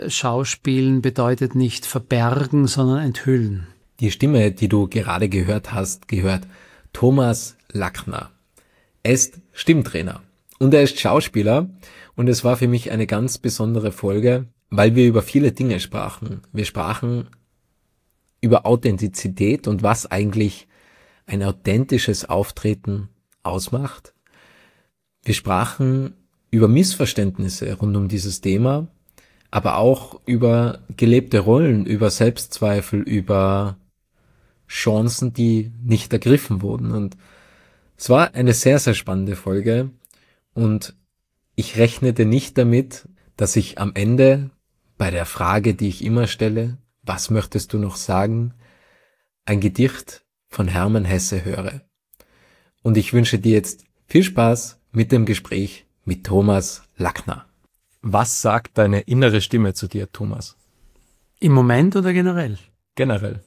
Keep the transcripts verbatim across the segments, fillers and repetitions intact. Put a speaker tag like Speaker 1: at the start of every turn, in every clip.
Speaker 1: Schauspielen bedeutet nicht verbergen, sondern enthüllen.
Speaker 2: Die Stimme, die du gerade gehört hast, gehört Thomas Lackner. Er ist Stimmtrainer und er ist Schauspieler und es war für mich eine ganz besondere Folge, weil wir über viele Dinge sprachen. Wir sprachen über Authentizität und was eigentlich ein authentisches Auftreten ausmacht. Wir sprachen über Missverständnisse rund um dieses Thema, aber auch über gelebte Rollen, über Selbstzweifel, über Chancen, die nicht ergriffen wurden. Und es war eine sehr, sehr spannende Folge und ich rechnete nicht damit, dass ich am Ende bei der Frage, die ich immer stelle, was möchtest du noch sagen, ein Gedicht von Hermann Hesse höre. Und ich wünsche dir jetzt viel Spaß mit dem Gespräch mit Thomas Lackner. Was sagt deine innere Stimme zu dir, Thomas?
Speaker 1: Im Moment oder generell?
Speaker 2: Generell.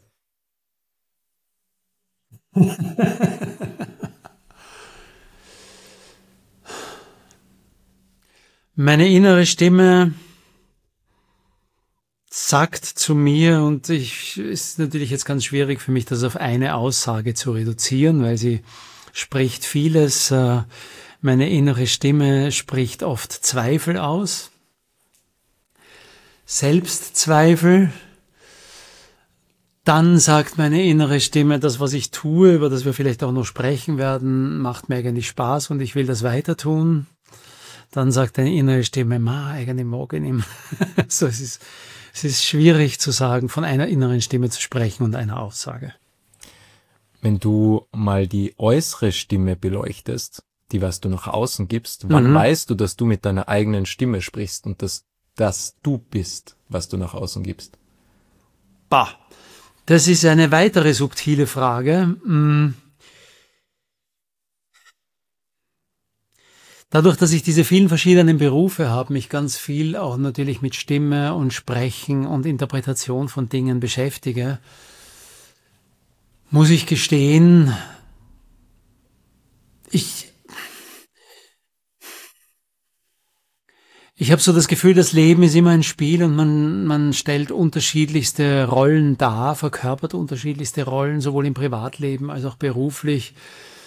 Speaker 1: Meine innere Stimme sagt zu mir, und ich, es ist natürlich jetzt ganz schwierig für mich, das auf eine Aussage zu reduzieren, weil sie spricht vieles. Meine innere Stimme spricht oft Zweifel aus, Selbstzweifel. Dann sagt meine innere Stimme, das, was ich tue, über das wir vielleicht auch noch sprechen werden, macht mir eigentlich Spaß und ich will das weiter tun. Dann sagt eine innere Stimme, ma, eigentlich mag ich nicht mehr. So, es ist, es ist schwierig zu sagen, von einer inneren Stimme zu sprechen und einer Aussage.
Speaker 2: Wenn du mal die äußere Stimme beleuchtest, die, was du nach außen gibst, wann
Speaker 1: Mhm.
Speaker 2: weißt du, dass du mit deiner eigenen Stimme sprichst und dass das du bist, was du nach außen gibst?
Speaker 1: Bah, das ist eine weitere subtile Frage. Hm. Dadurch, dass ich diese vielen verschiedenen Berufe habe, mich ganz viel auch natürlich mit Stimme und Sprechen und Interpretation von Dingen beschäftige, muss ich gestehen, ich, ich habe so das Gefühl, das Leben ist immer ein Spiel und man, man stellt unterschiedlichste Rollen dar, verkörpert unterschiedlichste Rollen, sowohl im Privatleben als auch beruflich,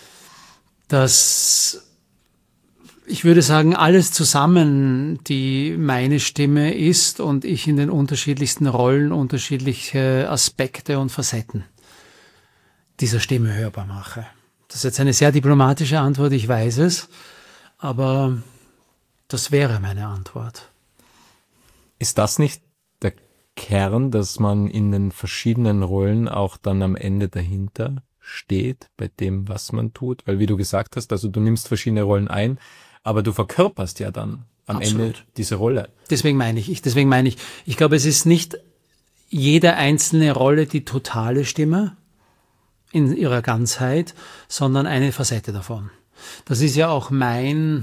Speaker 1: dass ich würde sagen, alles zusammen, die meine Stimme ist und ich in den unterschiedlichsten Rollen unterschiedliche Aspekte und Facetten dieser Stimme hörbar mache. Das ist jetzt eine sehr diplomatische Antwort, ich weiß es, aber das wäre meine Antwort.
Speaker 2: Ist das nicht der Kern, dass man in den verschiedenen Rollen auch dann am Ende dahinter steht, bei dem, was man tut? Weil, wie du gesagt hast, also du nimmst verschiedene Rollen ein, aber du verkörperst ja dann am
Speaker 1: Absolut.
Speaker 2: Ende diese Rolle.
Speaker 1: Deswegen meine ich, ich, deswegen meine ich, ich glaube, es ist nicht jede einzelne Rolle die totale Stimme in ihrer Ganzheit, sondern eine Facette davon. Das ist ja auch mein,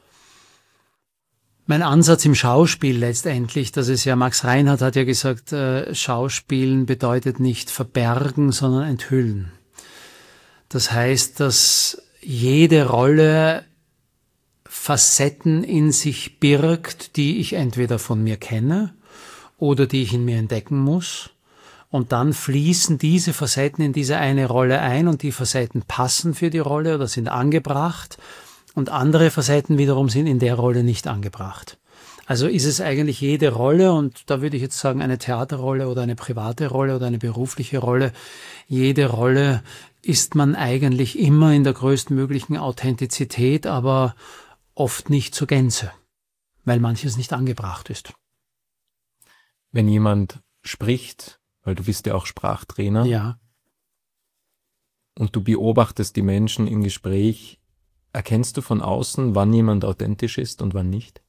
Speaker 1: mein Ansatz im Schauspiel letztendlich. Das ist ja, Max Reinhardt hat ja gesagt, äh, Schauspielen bedeutet nicht verbergen, sondern enthüllen. Das heißt, dass jede Rolle Facetten in sich birgt, die ich entweder von mir kenne oder die ich in mir entdecken muss. Und dann fließen diese Facetten in diese eine Rolle ein und die Facetten passen für die Rolle oder sind angebracht und andere Facetten wiederum sind in der Rolle nicht angebracht. Also ist es eigentlich jede Rolle, und da würde ich jetzt sagen, eine Theaterrolle oder eine private Rolle oder eine berufliche Rolle, jede Rolle ist man eigentlich immer in der größtmöglichen Authentizität, aber oft nicht zur Gänze, weil manches nicht angebracht ist.
Speaker 2: Wenn jemand spricht, weil du bist ja auch Sprachtrainer,
Speaker 1: Ja.
Speaker 2: und du beobachtest die Menschen im Gespräch, erkennst du von außen, wann jemand authentisch ist und wann nicht?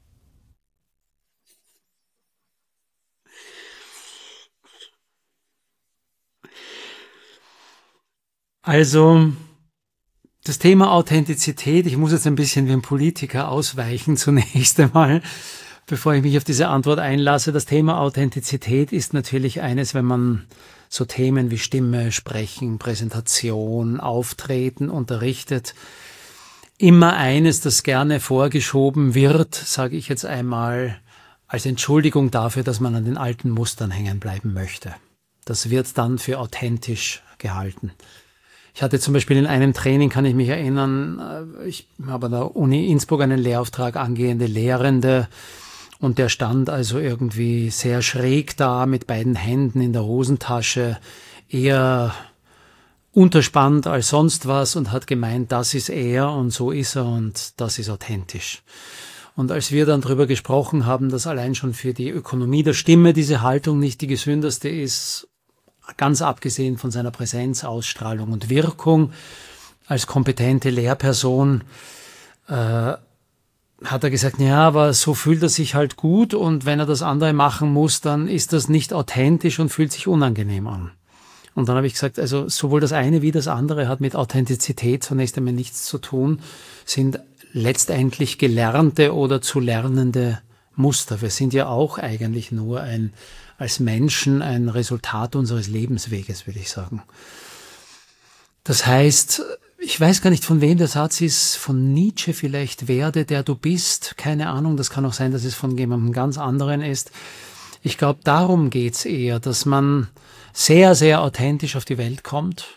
Speaker 1: Also das Thema Authentizität, ich muss jetzt ein bisschen wie ein Politiker ausweichen zunächst einmal, bevor ich mich auf diese Antwort einlasse. Das Thema Authentizität ist natürlich eines, wenn man so Themen wie Stimme, Sprechen, Präsentation, Auftreten unterrichtet, immer eines, das gerne vorgeschoben wird, sage ich jetzt einmal, als Entschuldigung dafür, dass man an den alten Mustern hängen bleiben möchte. Das wird dann für authentisch gehalten. Ich hatte zum Beispiel in einem Training, kann ich mich erinnern, ich habe an der Uni Innsbruck einen Lehrauftrag, angehende Lehrende, und der stand also irgendwie sehr schräg da mit beiden Händen in der Hosentasche, eher unterspannt als sonst was, und hat gemeint, das ist er und so ist er und das ist authentisch. Und als wir dann darüber gesprochen haben, dass allein schon für die Ökonomie der Stimme diese Haltung nicht die gesündeste ist, ganz abgesehen von seiner Präsenz, Ausstrahlung und Wirkung als kompetente Lehrperson, äh, hat er gesagt, ja, aber so fühlt er sich halt gut, und wenn er das andere machen muss, dann ist das nicht authentisch und fühlt sich unangenehm an. Und dann habe ich gesagt, also sowohl das eine wie das andere hat mit Authentizität zunächst einmal nichts zu tun, sind letztendlich gelernte oder zu lernende Muster. Wir sind ja auch eigentlich nur ein, als Menschen ein Resultat unseres Lebensweges, würde ich sagen. Das heißt, ich weiß gar nicht, von wem der Satz ist, von Nietzsche vielleicht, werde der du bist, keine Ahnung, das kann auch sein, dass es von jemandem ganz anderen ist. Ich glaube, darum geht's eher, dass man sehr, sehr authentisch auf die Welt kommt,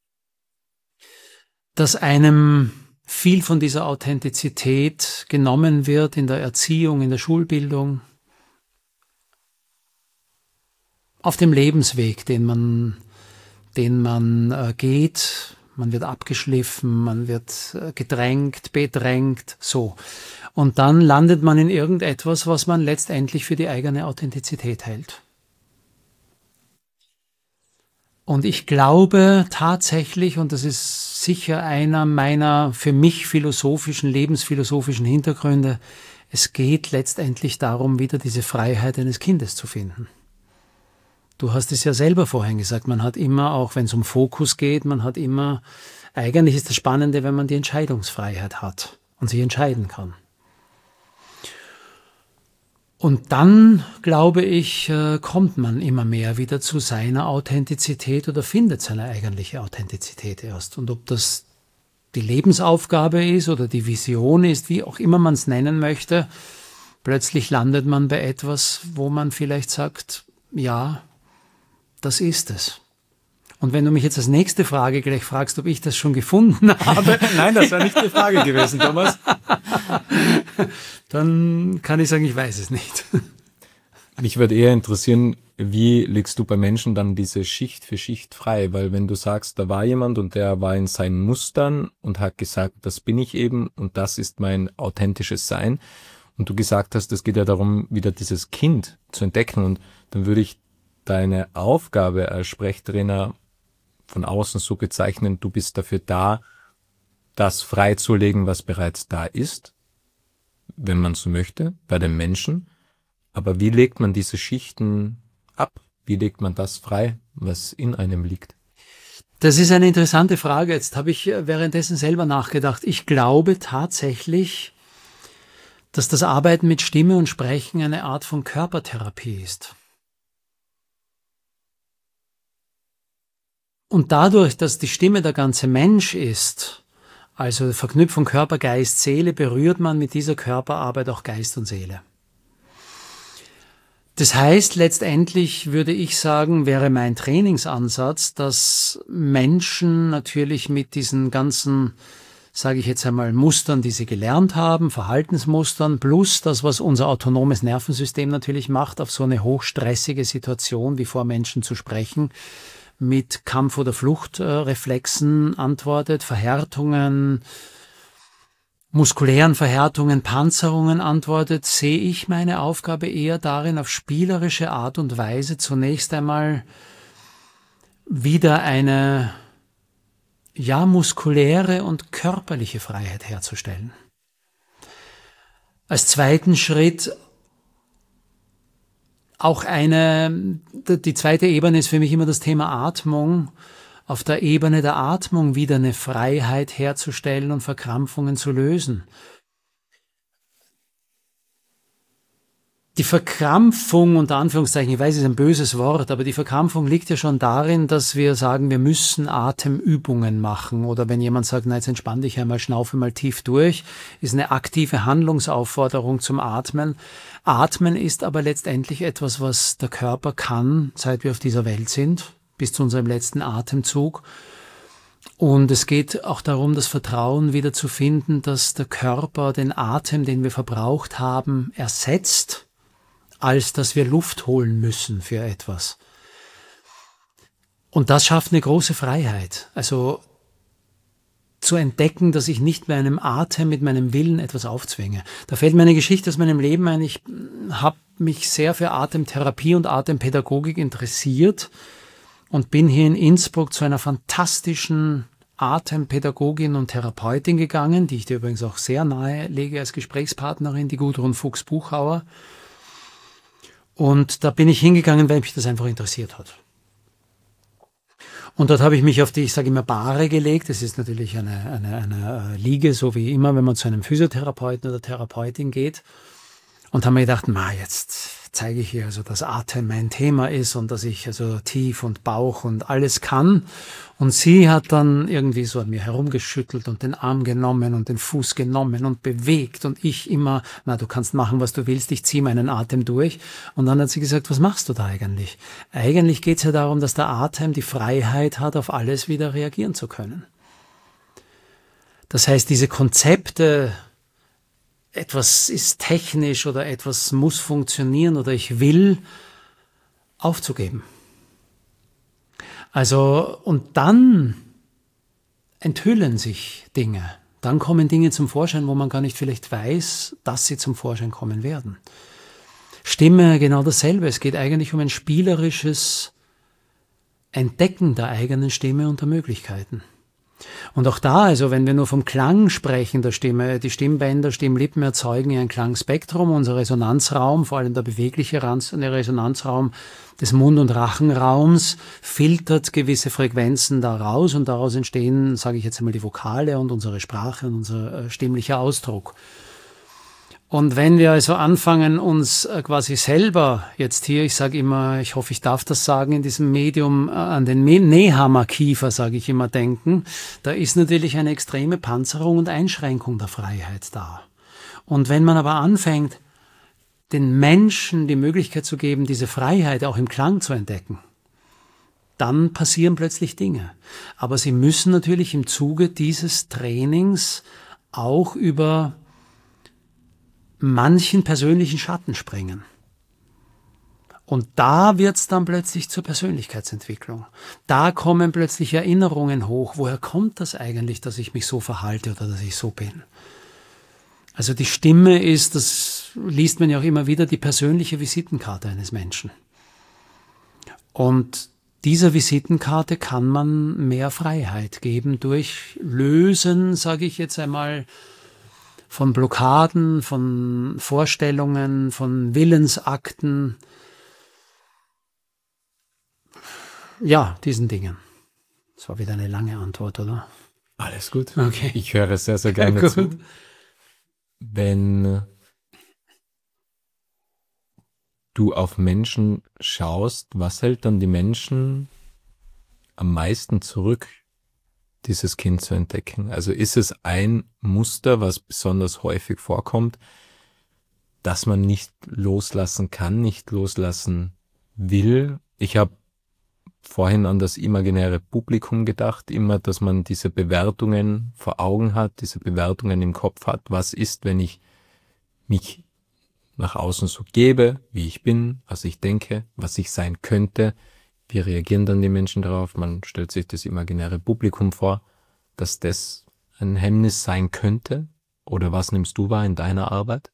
Speaker 1: dass einem viel von dieser Authentizität genommen wird in der Erziehung, in der Schulbildung, auf dem Lebensweg, den man, den man äh, geht. Man wird abgeschliffen, man wird äh, gedrängt, bedrängt, so. Und dann landet man in irgendetwas, was man letztendlich für die eigene Authentizität hält. Und ich glaube tatsächlich, und das ist sicher einer meiner für mich philosophischen, lebensphilosophischen Hintergründe, es geht letztendlich darum, wieder diese Freiheit eines Kindes zu finden. Du hast es ja selber vorhin gesagt, man hat immer, auch wenn es um Fokus geht, man hat immer, eigentlich ist das Spannende, wenn man die Entscheidungsfreiheit hat und sich entscheiden kann. Und dann, glaube ich, kommt man immer mehr wieder zu seiner Authentizität oder findet seine eigentliche Authentizität erst. Und ob das die Lebensaufgabe ist oder die Vision ist, wie auch immer man es nennen möchte, plötzlich landet man bei etwas, wo man vielleicht sagt, ja, das ist es. Und wenn du mich jetzt als nächste Frage gleich fragst, ob ich das schon gefunden habe.
Speaker 2: Nein, das wäre nicht die Frage gewesen, Thomas.
Speaker 1: Dann kann ich sagen, ich weiß es nicht.
Speaker 2: Mich würde eher interessieren, wie legst du bei Menschen dann diese Schicht für Schicht frei? Weil wenn du sagst, da war jemand und der war in seinen Mustern und hat gesagt, das bin ich eben und das ist mein authentisches Sein. Und du gesagt hast, es geht ja darum, wieder dieses Kind zu entdecken. Und dann würde ich deine Aufgabe als Sprechtrainer von außen so bezeichnen, du bist dafür da, das freizulegen, was bereits da ist, wenn man so möchte, bei den Menschen. Aber wie legt man diese Schichten ab? Wie legt man das frei, was in einem liegt?
Speaker 1: Das ist eine interessante Frage. Jetzt habe ich währenddessen selber nachgedacht. Ich glaube tatsächlich, dass das Arbeiten mit Stimme und Sprechen eine Art von Körpertherapie ist. Und dadurch, dass die Stimme der ganze Mensch ist, also Verknüpfung Körper, Geist, Seele, berührt man mit dieser Körperarbeit auch Geist und Seele. Das heißt, letztendlich würde ich sagen, wäre mein Trainingsansatz, dass Menschen natürlich mit diesen ganzen, sage ich jetzt einmal, Mustern, die sie gelernt haben, Verhaltensmustern, plus das, was unser autonomes Nervensystem natürlich macht, auf so eine hochstressige Situation wie vor Menschen zu sprechen, mit Kampf- oder Fluchtreflexen antwortet, Verhärtungen, muskulären Verhärtungen, Panzerungen antwortet, sehe ich meine Aufgabe eher darin, auf spielerische Art und Weise zunächst einmal wieder eine, ja, muskuläre und körperliche Freiheit herzustellen. Als zweiten Schritt auch eine, die zweite Ebene ist für mich immer das Thema Atmung, auf der Ebene der Atmung wieder eine Freiheit herzustellen und Verkrampfungen zu lösen. Die Verkrampfung, unter Anführungszeichen, ich weiß, es ist ein böses Wort, aber die Verkrampfung liegt ja schon darin, dass wir sagen, wir müssen Atemübungen machen. Oder wenn jemand sagt, na, jetzt entspann dich einmal, schnaufe mal tief durch, ist eine aktive Handlungsaufforderung zum Atmen. Atmen ist aber letztendlich etwas, was der Körper kann, seit wir auf dieser Welt sind, bis zu unserem letzten Atemzug. Und es geht auch darum, das Vertrauen wieder zu finden, dass der Körper den Atem, den wir verbraucht haben, ersetzt, als dass wir Luft holen müssen für etwas. Und das schafft eine große Freiheit. Also zu entdecken, dass ich nicht meinem Atem mit meinem Willen etwas aufzwinge. Da fällt mir eine Geschichte aus meinem Leben ein. Ich habe mich sehr für Atemtherapie und Atempädagogik interessiert und bin hier in Innsbruck zu einer fantastischen Atempädagogin und Therapeutin gegangen, die ich dir übrigens auch sehr nahe lege als Gesprächspartnerin, die Gudrun Fuchs-Buchauer. Und da bin ich hingegangen, weil mich das einfach interessiert hat. Und dort habe ich mich auf die, ich sage immer, Bahre gelegt. Das ist natürlich eine, eine, eine Liege, so wie immer, wenn man zu einem Physiotherapeuten oder Therapeutin geht. Und habe mir gedacht, ma, jetzt zeige ich hier, also, dass Atem mein Thema ist und dass ich also tief und Bauch und alles kann. Und sie hat dann irgendwie so an mir herumgeschüttelt und den Arm genommen und den Fuß genommen und bewegt. Und ich immer, na, du kannst machen, was du willst, ich ziehe meinen Atem durch. Und dann hat sie gesagt, was machst du da eigentlich? Eigentlich geht es ja darum, dass der Atem die Freiheit hat, auf alles wieder reagieren zu können. Das heißt, diese Konzepte, etwas ist technisch oder etwas muss funktionieren oder ich will, aufzugeben. Also, und dann enthüllen sich Dinge. Dann kommen Dinge zum Vorschein, wo man gar nicht vielleicht weiß, dass sie zum Vorschein kommen werden. Stimme, genau dasselbe. Es geht eigentlich um ein spielerisches Entdecken der eigenen Stimme und der Möglichkeiten. Und auch da, also wenn wir nur vom Klang sprechen der Stimme, die Stimmbänder, Stimmlippen erzeugen ja ein Klangspektrum, unser Resonanzraum, vor allem der bewegliche Resonanzraum des Mund- und Rachenraums, filtert gewisse Frequenzen da raus und daraus entstehen, sage ich jetzt einmal, die Vokale und unsere Sprache und unser stimmlicher Ausdruck. Und wenn wir also anfangen, uns quasi selber jetzt hier, ich sage immer, ich hoffe, ich darf das sagen, in diesem Medium an den Nehammer-Kiefer, sage ich immer, denken, da ist natürlich eine extreme Panzerung und Einschränkung der Freiheit da. Und wenn man aber anfängt, den Menschen die Möglichkeit zu geben, diese Freiheit auch im Klang zu entdecken, dann passieren plötzlich Dinge. Aber sie müssen natürlich im Zuge dieses Trainings auch über manchen persönlichen Schatten springen. Und da wird's dann plötzlich zur Persönlichkeitsentwicklung. Da kommen plötzlich Erinnerungen hoch. Woher kommt das eigentlich, dass ich mich so verhalte oder dass ich so bin? Also die Stimme ist, das liest man ja auch immer wieder, die persönliche Visitenkarte eines Menschen. Und dieser Visitenkarte kann man mehr Freiheit geben durch Lösen, sage ich jetzt einmal, von Blockaden, von Vorstellungen, von Willensakten, ja, diesen Dingen. Das war wieder eine lange Antwort, oder?
Speaker 2: Alles gut.
Speaker 1: Okay.
Speaker 2: Ich höre sehr, sehr gerne
Speaker 1: ja,
Speaker 2: zu. Wenn du auf Menschen schaust, was hält dann die Menschen am meisten zurück, dieses Kind zu entdecken? Also ist es ein Muster, was besonders häufig vorkommt, dass man nicht loslassen kann, nicht loslassen will? Ich habe vorhin an das imaginäre Publikum gedacht, immer, dass man diese Bewertungen vor Augen hat, diese Bewertungen im Kopf hat. Was ist, wenn ich mich nach außen so gebe, wie ich bin, was ich denke, was ich sein könnte? Wie reagieren dann die Menschen darauf? Man stellt sich das imaginäre Publikum vor, dass das ein Hemmnis sein könnte? Oder was nimmst du wahr in deiner Arbeit?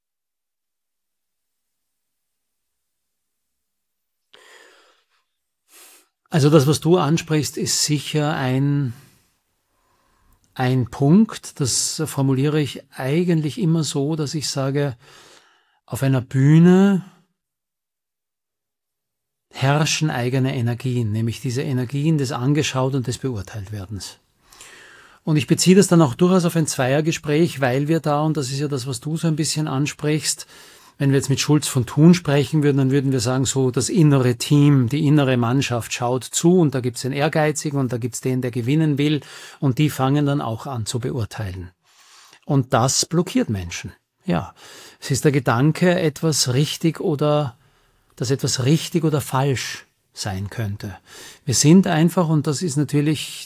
Speaker 1: Also das, was du ansprichst, ist sicher ein, ein Punkt. Das formuliere ich eigentlich immer so, dass ich sage, auf einer Bühne herrschen eigene Energien, nämlich diese Energien des Angeschaut- und des Beurteiltwerdens. Und ich beziehe das dann auch durchaus auf ein Zweiergespräch, weil wir da, und das ist ja das, was du so ein bisschen ansprichst, Wenn wir jetzt mit Schulz von Thun sprechen würden, dann würden wir sagen, so das innere Team, die innere Mannschaft schaut zu und da gibt's den Ehrgeizigen und da gibt's den, der gewinnen will und die fangen dann auch an zu beurteilen. Und das blockiert Menschen. Ja, es ist der Gedanke, etwas richtig oder, dass etwas richtig oder falsch sein könnte. Wir sind einfach, und das ist natürlich,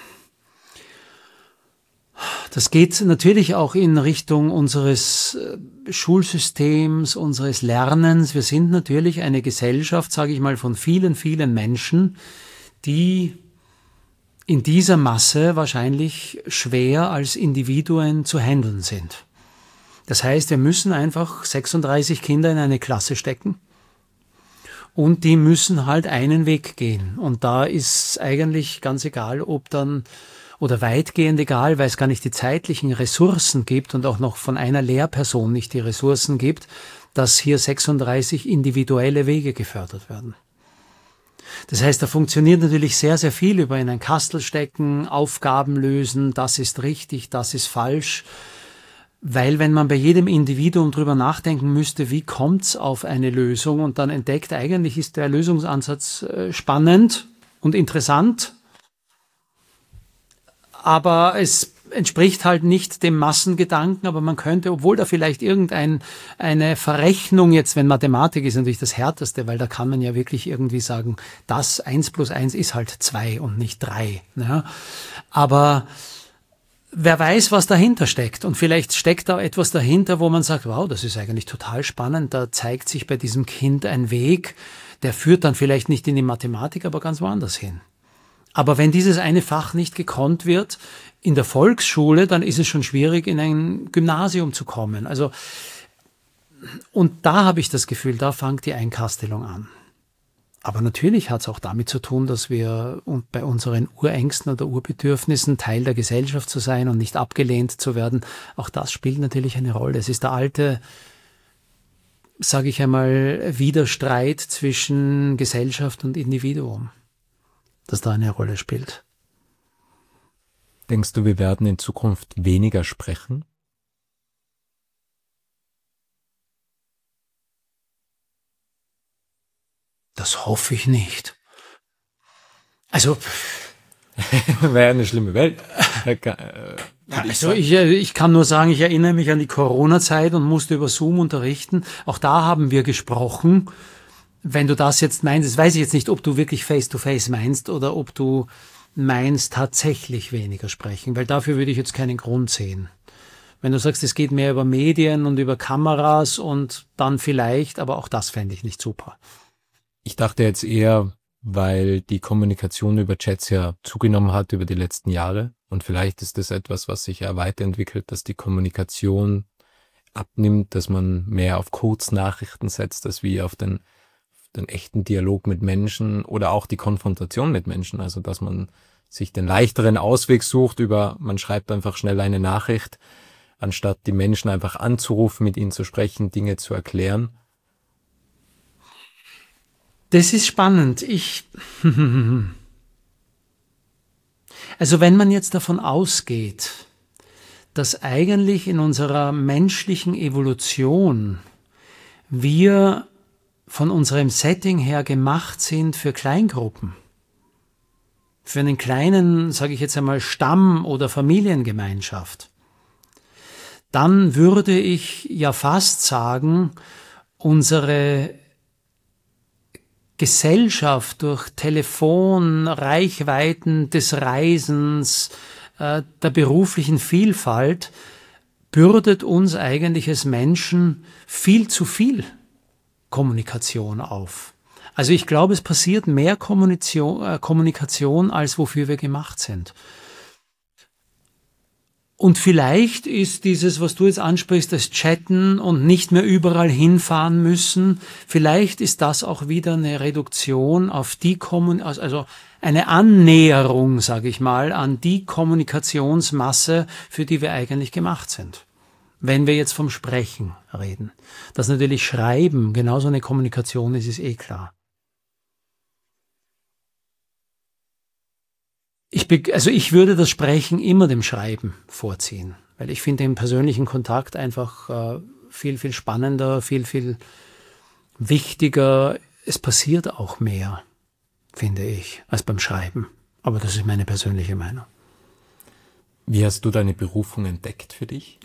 Speaker 1: das geht natürlich auch in Richtung unseres Schulsystems, unseres Lernens. Wir sind natürlich eine Gesellschaft, sage ich mal, von vielen, vielen Menschen, die in dieser Masse wahrscheinlich schwer als Individuen zu handeln sind. Das heißt, wir müssen einfach sechsunddreißig Kinder in eine Klasse stecken und die müssen halt einen Weg gehen. Und da ist eigentlich ganz egal, ob dann, oder weitgehend egal, weil es gar nicht die zeitlichen Ressourcen gibt und auch noch von einer Lehrperson nicht die Ressourcen gibt, dass hier sechsunddreißig individuelle Wege gefördert werden. Das heißt, da funktioniert natürlich sehr, sehr viel über in ein Kastel stecken, Aufgaben lösen, das ist richtig, das ist falsch. Weil wenn man bei jedem Individuum drüber nachdenken müsste, wie kommt's auf eine Lösung und dann entdeckt, eigentlich ist der Lösungsansatz spannend und interessant, aber es entspricht halt nicht dem Massengedanken, aber man könnte, obwohl da vielleicht irgendeine eine Verrechnung jetzt, wenn Mathematik ist natürlich das Härteste, weil da kann man ja wirklich irgendwie sagen, das eins plus eins ist halt zwei und nicht drei. Ja? Aber wer weiß, was dahinter steckt und vielleicht steckt da etwas dahinter, wo man sagt, wow, das ist eigentlich total spannend, da zeigt sich bei diesem Kind ein Weg, der führt dann vielleicht nicht in die Mathematik, aber ganz woanders hin. Aber wenn dieses eine Fach nicht gekonnt wird in der Volksschule, dann ist es schon schwierig, in ein Gymnasium zu kommen. Also, und da habe ich das Gefühl, da fängt die Einkastelung an. Aber natürlich hat es auch damit zu tun, dass wir bei unseren Urängsten oder Urbedürfnissen Teil der Gesellschaft zu sein und nicht abgelehnt zu werden, auch das spielt natürlich eine Rolle. Es ist der alte, sage ich einmal, Widerstreit zwischen Gesellschaft und Individuum, das da eine Rolle spielt.
Speaker 2: Denkst du, wir werden in Zukunft weniger sprechen?
Speaker 1: Das hoffe ich nicht. Also,
Speaker 2: wäre eine schlimme Welt.
Speaker 1: Ja, also ich, ich kann nur sagen, ich erinnere mich an die Corona-Zeit und musste über Zoom unterrichten. Auch da haben wir gesprochen. Wenn du das jetzt meinst, das weiß ich jetzt nicht, ob du wirklich Face-to-Face meinst oder ob du meinst tatsächlich weniger sprechen, weil dafür würde ich jetzt keinen Grund sehen. Wenn du sagst, es geht mehr über Medien und über Kameras und dann vielleicht, aber auch das fände ich nicht super.
Speaker 2: Ich dachte jetzt eher, weil die Kommunikation über Chats ja zugenommen hat über die letzten Jahre und vielleicht ist das etwas, was sich ja weiterentwickelt, dass die Kommunikation abnimmt, dass man mehr auf Kurznachrichten setzt, als wie auf den, den echten Dialog mit Menschen oder auch die Konfrontation mit Menschen, also dass man sich den leichteren Ausweg sucht über, man schreibt einfach schnell eine Nachricht, anstatt die Menschen einfach anzurufen, mit ihnen zu sprechen, Dinge zu erklären.
Speaker 1: Das ist spannend. Ich, also wenn man jetzt davon ausgeht, dass eigentlich in unserer menschlichen Evolution wir von unserem Setting her gemacht sind für Kleingruppen, für einen kleinen, sage ich jetzt einmal, Stamm oder Familiengemeinschaft, dann würde ich ja fast sagen, unsere Gesellschaft durch Telefon, Reichweiten des Reisens, äh, der beruflichen Vielfalt bürdet uns eigentlich als Menschen viel zu viel Kommunikation auf. Also ich glaube, es passiert mehr Kommunikation, äh, Kommunikation, als wofür wir gemacht sind. Und vielleicht ist dieses, was du jetzt ansprichst, das Chatten und nicht mehr überall hinfahren müssen, vielleicht ist das auch wieder eine Reduktion auf die Kommunikation, also eine Annäherung, sage ich mal, an die Kommunikationsmasse, für die wir eigentlich gemacht sind. Wenn wir jetzt vom Sprechen reden. Dass natürlich Schreiben genauso eine Kommunikation ist, ist eh klar. Ich be- also ich würde das Sprechen immer dem Schreiben vorziehen, weil ich finde den persönlichen Kontakt einfach äh, viel, viel spannender, viel, viel wichtiger. Es passiert auch mehr, finde ich, als beim Schreiben. Aber das ist meine persönliche Meinung.
Speaker 2: Wie hast du deine Berufung entdeckt für dich?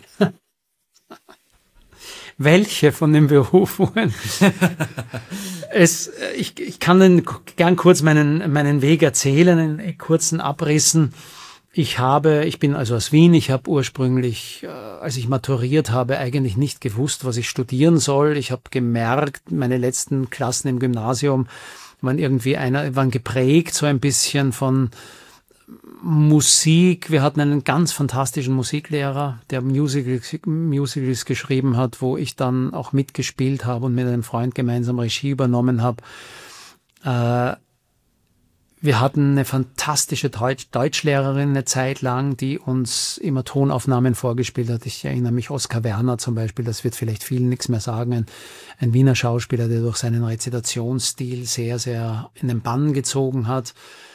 Speaker 1: Welche von den Berufungen? es, ich, ich kann Ihnen gern kurz meinen, meinen Weg erzählen, in kurzen Abrissen. Ich habe, ich bin also aus Wien, ich habe ursprünglich, äh, als ich maturiert habe, eigentlich nicht gewusst, was ich studieren soll. Ich habe gemerkt, meine letzten Klassen im Gymnasium waren irgendwie einer, waren geprägt so ein bisschen von Musik. Wir hatten einen ganz fantastischen Musiklehrer, der Musicals, Musicals geschrieben hat, wo ich dann auch mitgespielt habe und mit einem Freund gemeinsam Regie übernommen habe. Äh, Wir hatten eine fantastische Deutsch Deutschlehrerin eine Zeit lang, die uns immer Tonaufnahmen vorgespielt hat. Ich erinnere mich, Oskar Werner zum Beispiel, das wird vielleicht vielen nichts mehr sagen, ein, ein Wiener Schauspieler, der durch seinen Rezitationsstil sehr, sehr in den Bann gezogen hat.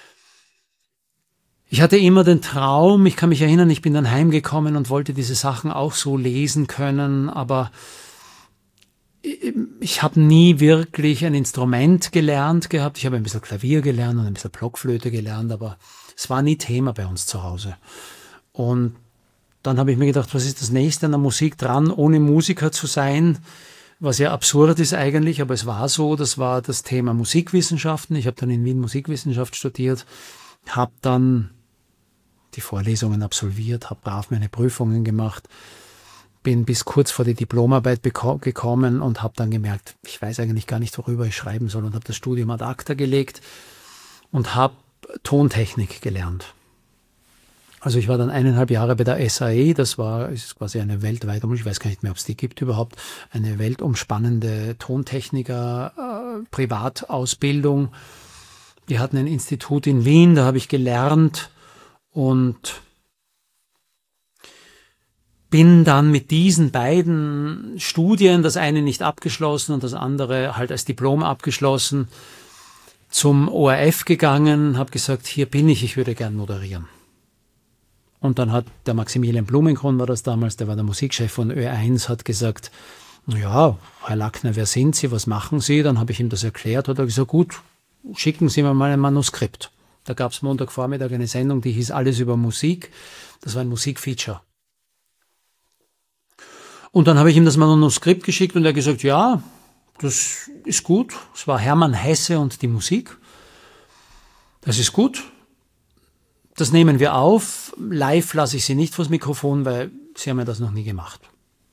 Speaker 1: Ich hatte immer den Traum, ich kann mich erinnern, ich bin dann heimgekommen und wollte diese Sachen auch so lesen können, aber ich habe nie wirklich ein Instrument gelernt gehabt. Ich habe ein bisschen Klavier gelernt und ein bisschen Blockflöte gelernt, aber es war nie Thema bei uns zu Hause. Und dann habe ich mir gedacht, was ist das nächste an der Musik dran, ohne Musiker zu sein, was ja absurd ist eigentlich, aber es war so, das war das Thema Musikwissenschaften. Ich habe dann in Wien Musikwissenschaft studiert, habe dann die Vorlesungen absolviert, habe brav meine Prüfungen gemacht, bin bis kurz vor die Diplomarbeit gekommen und habe dann gemerkt, ich weiß eigentlich gar nicht, worüber ich schreiben soll, und habe das Studium ad acta gelegt und habe Tontechnik gelernt. Also ich war dann eineinhalb Jahre bei der S A E, das war ist quasi eine weltweit, ich weiß gar nicht mehr, ob es die gibt überhaupt, eine weltumspannende Tontechniker äh, Privatausbildung. Die hatten ein Institut in Wien, da habe ich gelernt und bin dann mit diesen beiden Studien, das eine nicht abgeschlossen und das andere halt als Diplom abgeschlossen, zum O R F gegangen, habe gesagt, hier bin ich, ich würde gern moderieren. Und dann hat der Maximilian Blumenkron, war das damals, der war der Musikchef von Ö eins, hat gesagt, ja, Herr Lackner, wer sind Sie, was machen Sie? Dann habe ich ihm das erklärt, hat er gesagt, gut, schicken Sie mir mal ein Manuskript. Da gab es Montagvormittag eine Sendung, die hieß Alles über Musik, das war ein Musikfeature. Und dann habe ich ihm das Manuskript geschickt und er hat gesagt, ja, das ist gut. Es war Hermann Hesse und die Musik. Das ist gut. Das nehmen wir auf. Live lasse ich Sie nicht vors Mikrofon, weil Sie haben ja das noch nie gemacht.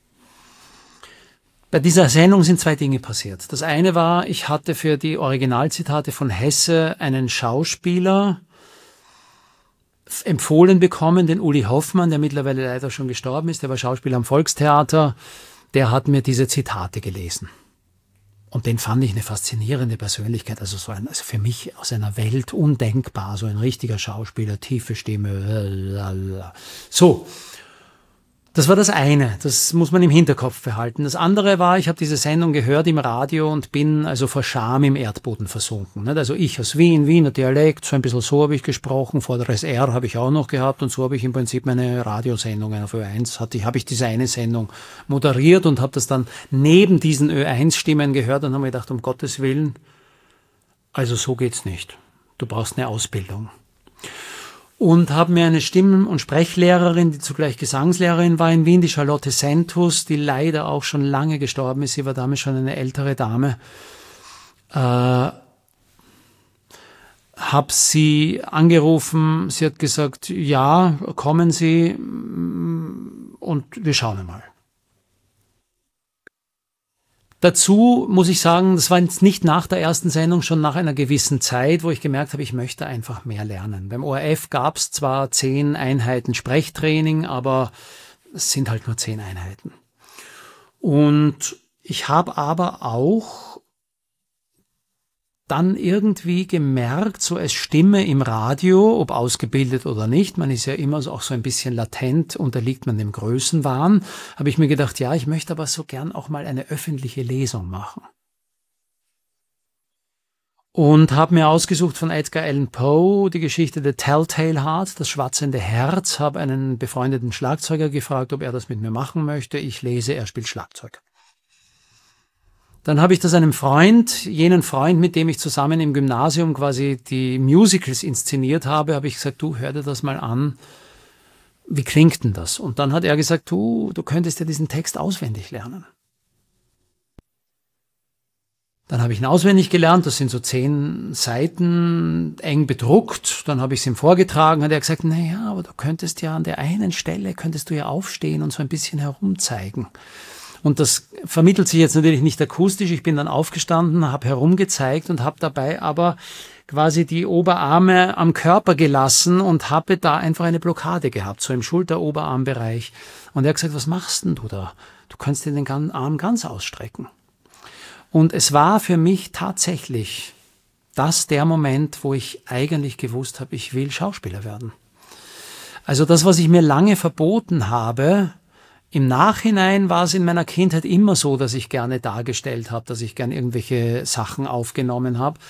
Speaker 1: Bei dieser Sendung sind zwei Dinge passiert. Das eine war, ich hatte für die Originalzitate von Hesse einen Schauspieler empfohlen bekommen, den Uli Hoffmann, der mittlerweile leider schon gestorben ist, der war Schauspieler am Volkstheater, der hat mir diese Zitate gelesen. Und den fand ich eine faszinierende Persönlichkeit, also so ein, also für mich aus einer Welt undenkbar, so ein richtiger Schauspieler, tiefe Stimme, so. Das war das eine, das muss man im Hinterkopf behalten. Das andere war, ich habe diese Sendung gehört im Radio und bin also vor Scham im Erdboden versunken. Also ich aus Wien, Wiener Dialekt, so ein bisschen so habe ich gesprochen, vorderes R habe ich auch noch gehabt und so habe ich im Prinzip meine Radiosendungen auf Ö eins, hatte ich, habe ich diese eine Sendung moderiert und habe das dann neben diesen Ö eins Stimmen gehört und habe mir gedacht, um Gottes Willen, also so geht's nicht. Du brauchst eine Ausbildung. Und habe mir eine Stimm- und Sprechlehrerin, die zugleich Gesangslehrerin war in Wien, die Charlotte Sentus, die leider auch schon lange gestorben ist, sie war damals schon eine ältere Dame, äh, habe sie angerufen, sie hat gesagt, ja, kommen Sie und wir schauen mal. Dazu muss ich sagen, das war jetzt nicht nach der ersten Sendung, schon nach einer gewissen Zeit, wo ich gemerkt habe, ich möchte einfach mehr lernen. Beim O R F gab es zwar zehn Einheiten Sprechtraining, aber es sind halt nur zehn Einheiten. Und ich habe aber auch dann irgendwie gemerkt, so als Stimme im Radio, ob ausgebildet oder nicht, man ist ja immer so auch so ein bisschen latent, unterliegt man dem Größenwahn, habe ich mir gedacht, ja, ich möchte aber so gern auch mal eine öffentliche Lesung machen. Und habe mir ausgesucht von Edgar Allan Poe die Geschichte The Telltale Heart, das schwatzende Herz, habe einen befreundeten Schlagzeuger gefragt, ob er das mit mir machen möchte. Ich lese, er spielt Schlagzeug. Dann habe ich das einem Freund, jenen Freund, mit dem ich zusammen im Gymnasium quasi die Musicals inszeniert habe, habe ich gesagt, du, hör dir das mal an. Wie klingt denn das? Und dann hat er gesagt, du, du könntest ja diesen Text auswendig lernen. Dann habe ich ihn auswendig gelernt, das sind so zehn Seiten, eng bedruckt. Dann habe ich es ihm vorgetragen, hat er gesagt, naja, aber du könntest ja an der einen Stelle, könntest du ja aufstehen und so ein bisschen herumzeigen. Und das vermittelt sich jetzt natürlich nicht akustisch. Ich bin dann aufgestanden, habe herumgezeigt und habe dabei aber quasi die Oberarme am Körper gelassen und habe da einfach eine Blockade gehabt, so im Schulter-Oberarmbereich. Und er hat gesagt, was machst denn du da? Du kannst dir den Arm ganz ausstrecken. Und es war für mich tatsächlich das der Moment, wo ich eigentlich gewusst habe, ich will Schauspieler werden. Also das, was ich mir lange verboten habe, im Nachhinein war es in meiner Kindheit immer so, dass ich gerne dargestellt habe, dass ich gerne irgendwelche Sachen aufgenommen habe.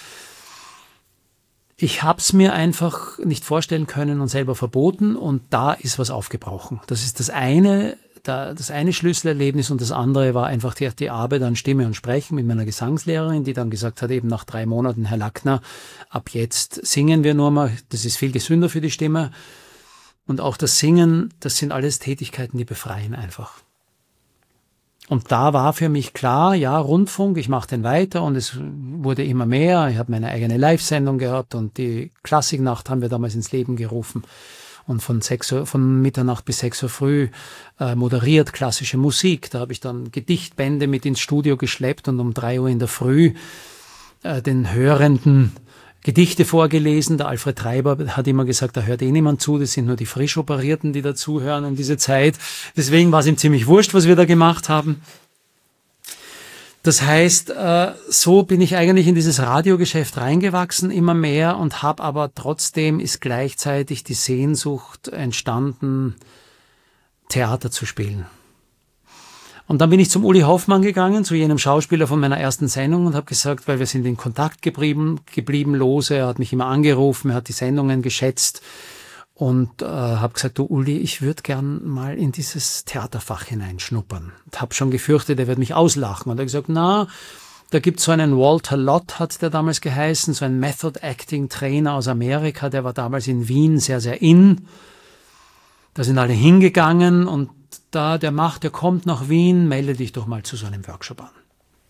Speaker 1: Ich habe es mir einfach nicht vorstellen können und selber verboten und da ist was aufgebrochen. Das ist das eine, das eine Schlüsselerlebnis und das andere war einfach die, die Arbeit an Stimme und Sprechen mit meiner Gesangslehrerin, die dann gesagt hat, eben nach drei Monaten, Herr Lackner, ab jetzt singen wir nur mal, das ist viel gesünder für die Stimme. Und auch das Singen, das sind alles Tätigkeiten, die befreien einfach. Und da war für mich klar, ja, Rundfunk, ich mache den weiter und es wurde immer mehr. Ich habe meine eigene Live-Sendung gehabt und die Klassiknacht haben wir damals ins Leben gerufen und von sechs Uhr, von Mitternacht bis sechs Uhr früh äh, moderiert klassische Musik. Da habe ich dann Gedichtbände mit ins Studio geschleppt und um drei Uhr in der Früh äh, den Hörenden Gedichte vorgelesen. Der Alfred Treiber hat immer gesagt, da hört eh niemand zu, das sind nur die frisch Operierten, die dazuhören um diese Zeit. Deswegen war es ihm ziemlich wurscht, was wir da gemacht haben. Das heißt, so bin ich eigentlich in dieses Radiogeschäft reingewachsen, immer mehr, und habe aber trotzdem ist gleichzeitig die Sehnsucht entstanden, Theater zu spielen. Und dann bin ich zum Uli Hoffmann gegangen, zu jenem Schauspieler von meiner ersten Sendung und habe gesagt, weil wir sind in Kontakt geblieben, geblieben lose, er hat mich immer angerufen, er hat die Sendungen geschätzt und äh, habe gesagt, du Uli, ich würde gern mal in dieses Theaterfach hineinschnuppern. Und habe schon gefürchtet, er wird mich auslachen. Und er hat gesagt, na, da gibt's so einen Walter Lott, hat der damals geheißen, so ein Method-Acting-Trainer aus Amerika, der war damals in Wien sehr, sehr in. Da sind alle hingegangen und da der macht, der kommt nach Wien, melde dich doch mal zu so einem Workshop an.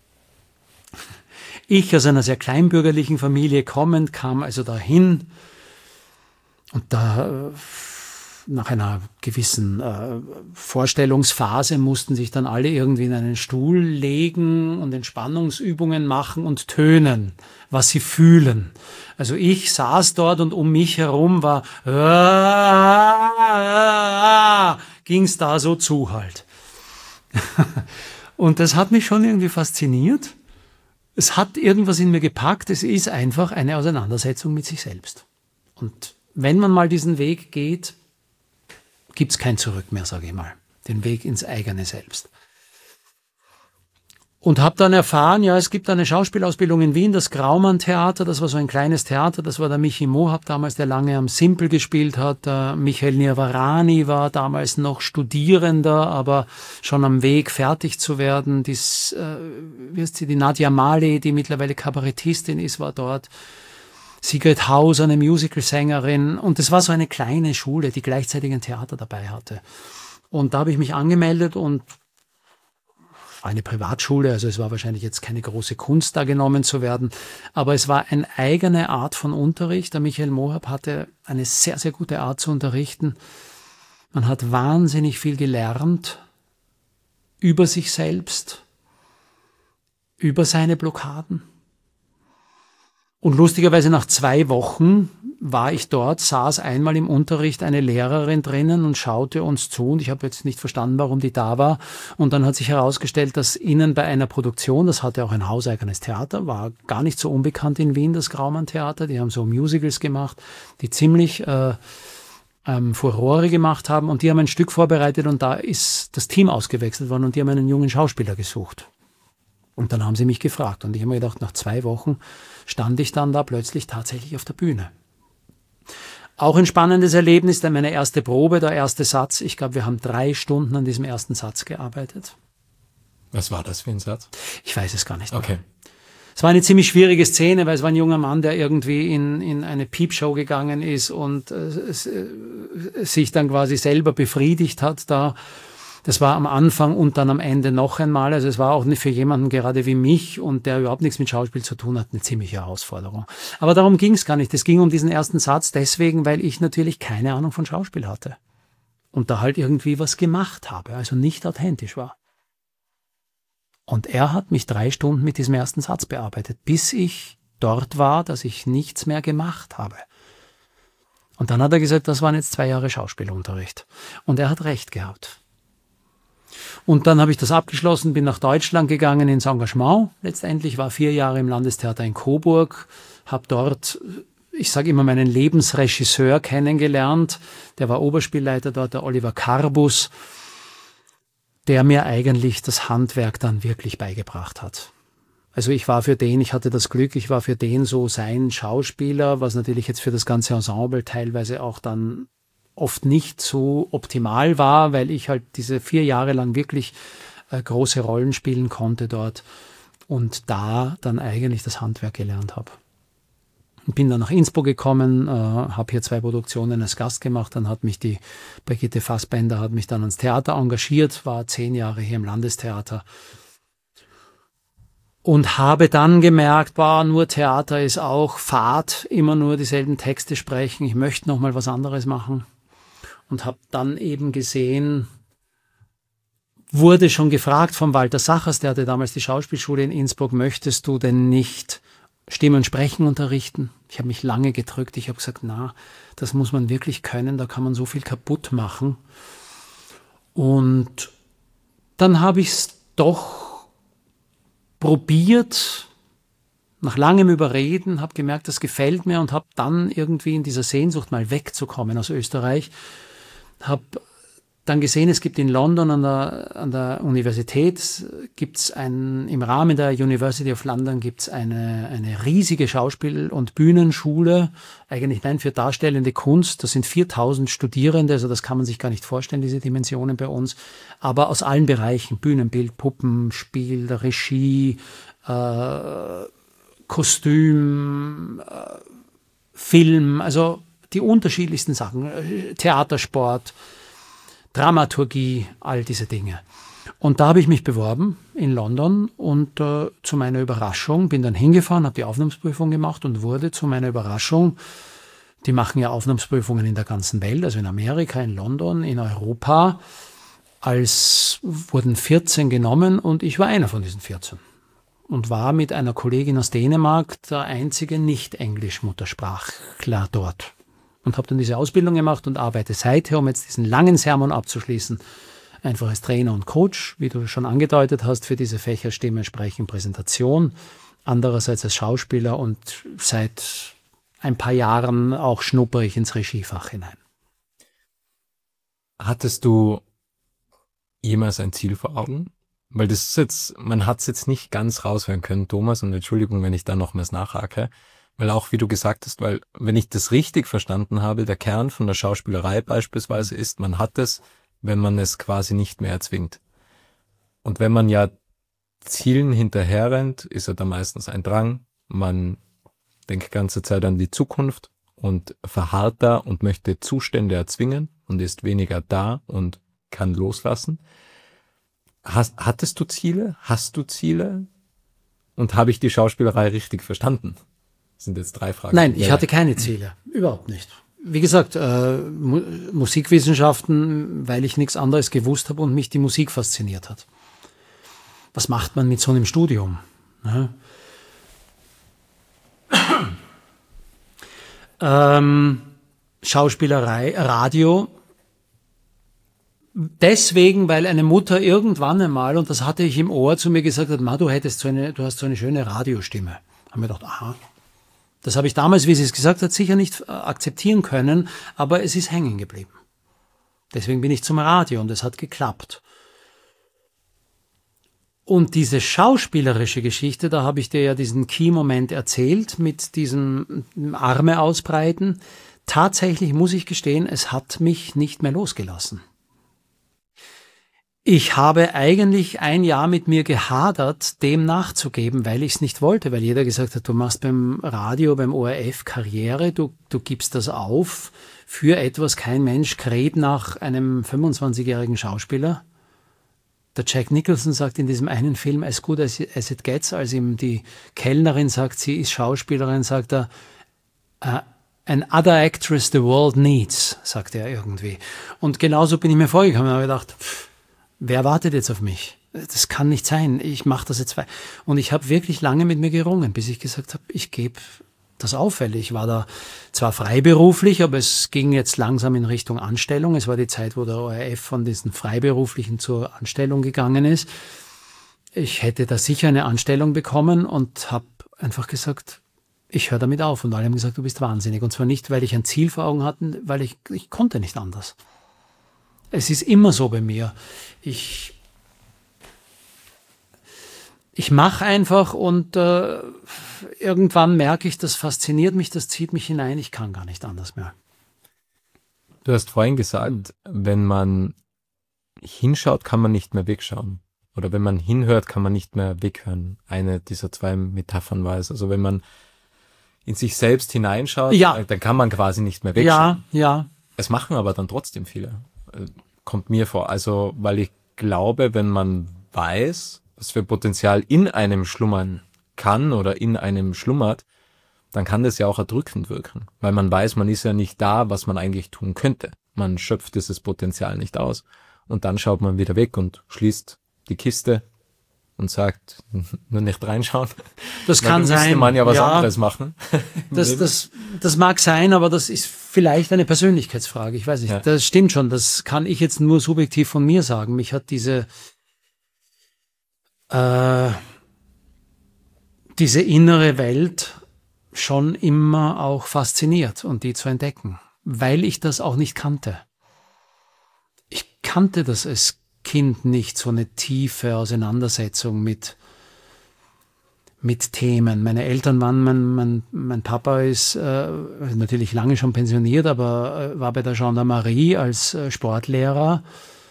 Speaker 1: Ich aus einer sehr kleinbürgerlichen Familie kommend, kam also dahin und da nach einer gewissen äh, Vorstellungsphase mussten sich dann alle irgendwie in einen Stuhl legen und Entspannungsübungen machen und tönen, was sie fühlen. Also ich saß dort und um mich herum war, äh, ging es da so zu halt. Und das hat mich schon irgendwie fasziniert. Es hat irgendwas in mir gepackt. Es ist einfach eine Auseinandersetzung mit sich selbst. Und wenn man mal diesen Weg geht, gibt es kein Zurück mehr, sage ich mal. Den Weg ins eigene Selbst. Und habe dann erfahren, ja, es gibt eine Schauspielausbildung in Wien, das Graumann-Theater, das war so ein kleines Theater, das war der Michi Mohab damals, der lange am Simpel gespielt hat. Der Michael Nirvarani war damals noch Studierender, aber schon am Weg, fertig zu werden. Dies, äh, wie heißt sie, die Nadja Mali, die mittlerweile Kabarettistin ist, war dort. Sigrid Haus, eine Musicalsängerin. Und es war so eine kleine Schule, die gleichzeitig ein Theater dabei hatte. Und da habe ich mich angemeldet und eine Privatschule, also es war wahrscheinlich jetzt keine große Kunst, da genommen zu werden, aber es war eine eigene Art von Unterricht. Der Michael Mohab hatte eine sehr, sehr gute Art zu unterrichten. Man hat wahnsinnig viel gelernt über sich selbst, über seine Blockaden. Und lustigerweise nach zwei Wochen war ich dort, saß einmal im Unterricht eine Lehrerin drinnen und schaute uns zu und ich habe jetzt nicht verstanden, warum die da war. Und dann hat sich herausgestellt, dass ihnen bei einer Produktion, das hatte auch ein hauseigenes Theater, war gar nicht so unbekannt in Wien, das Graumann-Theater, die haben so Musicals gemacht, die ziemlich äh, ähm, Furore gemacht haben und die haben ein Stück vorbereitet und da ist das Team ausgewechselt worden und die haben einen jungen Schauspieler gesucht. Und dann haben sie mich gefragt und ich habe mir gedacht, nach zwei Wochen stand ich dann da plötzlich tatsächlich auf der Bühne. Auch ein spannendes Erlebnis, denn meine erste Probe, der erste Satz, ich glaube, wir haben drei Stunden an diesem ersten Satz gearbeitet.
Speaker 2: Was war das für ein Satz?
Speaker 1: Ich weiß es gar nicht mehr.
Speaker 2: Okay.
Speaker 1: Es war eine ziemlich schwierige Szene, weil es war ein junger Mann, der irgendwie in, in eine Piepshow gegangen ist und äh, es, äh, sich dann quasi selber befriedigt hat da. Das war am Anfang und dann am Ende noch einmal. Also es war auch nicht für jemanden gerade wie mich und der überhaupt nichts mit Schauspiel zu tun hat, eine ziemliche Herausforderung. Aber darum ging es gar nicht. Es ging um diesen ersten Satz deswegen, weil ich natürlich keine Ahnung von Schauspiel hatte. Und da halt irgendwie was gemacht habe, also nicht authentisch war. Und er hat mich drei Stunden mit diesem ersten Satz bearbeitet, bis ich dort war, dass ich nichts mehr gemacht habe. Und dann hat er gesagt, das waren jetzt zwei Jahre Schauspielunterricht. Und er hat recht gehabt. Und dann habe ich das abgeschlossen, bin nach Deutschland gegangen ins Engagement. Letztendlich war vier Jahre im Landestheater in Coburg, habe dort, ich sage immer, meinen Lebensregisseur kennengelernt. Der war Oberspielleiter dort, der Oliver Karbus, der mir eigentlich das Handwerk dann wirklich beigebracht hat. Also ich war für den, ich hatte das Glück, ich war für den so sein Schauspieler, was natürlich jetzt für das ganze Ensemble teilweise auch dann oft nicht so optimal war, weil ich halt diese vier Jahre lang wirklich äh, große Rollen spielen konnte dort und da dann eigentlich das Handwerk gelernt habe. Bin dann nach Innsbruck gekommen, äh, habe hier zwei Produktionen als Gast gemacht, dann hat mich die Brigitte Fassbender hat mich dann ans Theater engagiert, war zehn Jahre hier im Landestheater und habe dann gemerkt, boah, nur Theater ist auch Fad, immer nur dieselben Texte sprechen, ich möchte noch mal was anderes machen und habe dann eben gesehen, wurde schon gefragt von Walter Sachers, der hatte damals die Schauspielschule in Innsbruck, möchtest du denn nicht Stimme und Sprechen unterrichten? Ich habe mich lange gedrückt. Ich habe gesagt, na, das muss man wirklich können. Da kann man so viel kaputt machen. Und dann habe ich es doch probiert, nach langem Überreden, habe gemerkt, das gefällt mir und habe dann irgendwie in dieser Sehnsucht mal wegzukommen aus Österreich, habe dann gesehen, es gibt in London an der, an der Universität, gibt's ein, im Rahmen der University of London gibt's eine, eine riesige Schauspiel- und Bühnenschule, eigentlich nein, für darstellende Kunst. Das sind viertausend Studierende, also das kann man sich gar nicht vorstellen, diese Dimensionen bei uns. Aber aus allen Bereichen, Bühnenbild, Puppenspiel, Regie, äh, Kostüm, äh, Film, also die unterschiedlichsten Sachen, Theatersport, Dramaturgie, all diese Dinge. Und da habe ich mich beworben in London und äh, zu meiner Überraschung bin dann hingefahren, habe die Aufnahmeprüfung gemacht und wurde zu meiner Überraschung, die machen ja Aufnahmeprüfungen in der ganzen Welt, also in Amerika, in London, in Europa, als wurden vierzehn genommen und ich war einer von diesen vierzehn und war mit einer Kollegin aus Dänemark der einzige Nicht-Englisch-Muttersprachler dort. Und habe dann diese Ausbildung gemacht und arbeite seither, um jetzt diesen langen Sermon abzuschließen, einfach als Trainer und Coach, wie du schon angedeutet hast, für diese Fächer Stimme, Sprechen, Präsentation, andererseits als Schauspieler und seit ein paar Jahren auch schnuppere ich ins Regiefach hinein.
Speaker 2: Hattest du jemals ein Ziel vor Augen? Weil das ist jetzt, man hat es jetzt nicht ganz raushören können, Thomas, und Entschuldigung, wenn ich da nochmals nachhake. Weil auch, wie du gesagt hast, weil, wenn ich das richtig verstanden habe, der Kern von der Schauspielerei beispielsweise ist, man hat es, wenn man es quasi nicht mehr erzwingt. Und wenn man ja Zielen hinterherrennt, ist ja da meistens ein Drang, man denkt die ganze Zeit an die Zukunft und verharrt da und möchte Zustände erzwingen und ist weniger da und kann loslassen. Hast, hattest du Ziele? Hast du Ziele? Und habe ich die Schauspielerei richtig verstanden? Das sind jetzt drei Fragen.
Speaker 1: Nein, ich hatte keine Ziele. Überhaupt nicht. Wie gesagt, äh, Mu- Musikwissenschaften, weil ich nichts anderes gewusst habe und mich die Musik fasziniert hat. Was macht man mit so einem Studium? Ja. ähm, Schauspielerei, Radio. Deswegen, weil eine Mutter irgendwann einmal, und das hatte ich im Ohr, zu mir gesagt hat, Ma, du hättest so eine, du hast so eine schöne Radiostimme. Haben wir gedacht, aha. Das habe ich damals, wie sie es gesagt hat, sicher nicht äh, akzeptieren können, aber es ist hängen geblieben. Deswegen bin ich zum Radio und es hat geklappt. Und diese schauspielerische Geschichte, da habe ich dir ja diesen Key-Moment erzählt, mit diesem Arme ausbreiten. Tatsächlich muss ich gestehen, es hat mich nicht mehr losgelassen. Ich habe eigentlich ein Jahr mit mir gehadert, dem nachzugeben, weil ich es nicht wollte, weil jeder gesagt hat, du machst beim Radio, beim O R F Karriere, du, du gibst das auf für etwas, kein Mensch kräht nach einem fünfundzwanzigjährigen Schauspieler. Der Jack Nicholson sagt in diesem einen Film, as good as, as it gets, als ihm die Kellnerin sagt, sie ist Schauspielerin, sagt er, uh, an other actress the world needs, sagt er irgendwie. Und genauso bin ich mir vorgekommen und habe gedacht, pff, wer wartet jetzt auf mich? Das kann nicht sein. Ich mache das jetzt weiter. Und ich habe wirklich lange mit mir gerungen, bis ich gesagt habe, ich gebe das auf. Weil ich war da zwar freiberuflich, aber es ging jetzt langsam in Richtung Anstellung. Es war die Zeit, wo der O R F von diesen Freiberuflichen zur Anstellung gegangen ist. Ich hätte da sicher eine Anstellung bekommen und habe einfach gesagt, ich höre damit auf. Und alle haben gesagt, du bist wahnsinnig. Und zwar nicht, weil ich ein Ziel vor Augen hatte, weil ich, ich konnte nicht anders. Es ist immer so bei mir. Ich, ich mache einfach und äh, irgendwann merke ich, das fasziniert mich, das zieht mich hinein, ich kann gar nicht anders mehr.
Speaker 2: Du hast vorhin gesagt, wenn man hinschaut, kann man nicht mehr wegschauen. Oder wenn man hinhört, kann man nicht mehr weghören. Eine dieser zwei Metaphern war es. Also wenn man in sich selbst hineinschaut,
Speaker 1: ja.
Speaker 2: dann kann man quasi nicht mehr wegschauen.
Speaker 1: Ja, ja.
Speaker 2: Es machen aber dann trotzdem viele. Kommt mir vor. Also, weil ich glaube, wenn man weiß, was für Potenzial in einem schlummern kann oder in einem schlummert, dann kann das ja auch erdrückend wirken. Weil man weiß, man ist ja nicht da, was man eigentlich tun könnte. Man schöpft dieses Potenzial nicht aus. Und dann schaut man wieder weg und schließt die Kiste und sagt, nur nicht reinschauen.
Speaker 1: Das kann sein.
Speaker 2: Dann müsste man ja was
Speaker 1: ja,
Speaker 2: anderes machen.
Speaker 1: Das, das, das mag sein, aber das ist vielleicht eine Persönlichkeitsfrage. Ich weiß nicht. Ja. Das stimmt schon. Das kann ich jetzt nur subjektiv von mir sagen. Mich hat diese, äh, diese innere Welt schon immer auch fasziniert und die zu entdecken, weil ich das auch nicht kannte. Ich kannte das als Kind nicht, so eine tiefe Auseinandersetzung mit, mit Themen. Meine Eltern waren, mein, mein, mein Papa ist äh, natürlich lange schon pensioniert, aber äh, war bei der Gendarmerie als äh, Sportlehrer.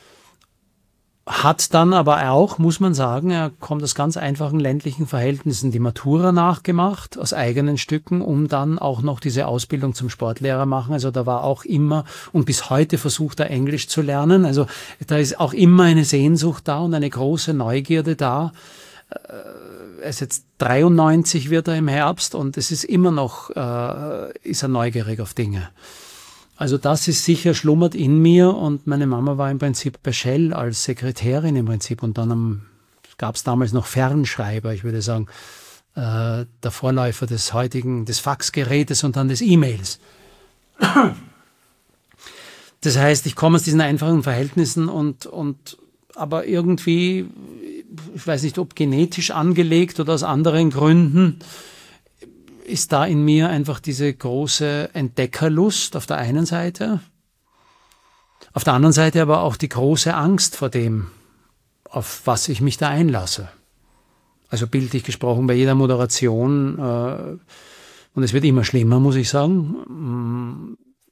Speaker 1: Hat dann aber auch, muss man sagen, er kommt aus ganz einfachen ländlichen Verhältnissen, die Matura nachgemacht, aus eigenen Stücken, um dann auch noch diese Ausbildung zum Sportlehrer machen. Also da war auch immer, und bis heute versucht er Englisch zu lernen. Also da ist auch immer eine Sehnsucht da und eine große Neugierde da. Er ist jetzt dreiundneunzig, wird er im Herbst, und es ist immer noch, äh, ist er neugierig auf Dinge. Also das ist sicher, schlummert in mir, und meine Mama war im Prinzip bei Shell als Sekretärin im Prinzip, und dann gab es damals noch Fernschreiber, ich würde sagen, äh, der Vorläufer des heutigen, des Faxgerätes und dann des E-Mails. Das heißt, ich komme aus diesen einfachen Verhältnissen und, und aber irgendwie, ich weiß nicht, ob genetisch angelegt oder aus anderen Gründen, ist da in mir einfach diese große Entdeckerlust auf der einen Seite, auf der anderen Seite aber auch die große Angst vor dem, auf was ich mich da einlasse. Also bildlich gesprochen bei jeder Moderation, äh, und es wird immer schlimmer, muss ich sagen,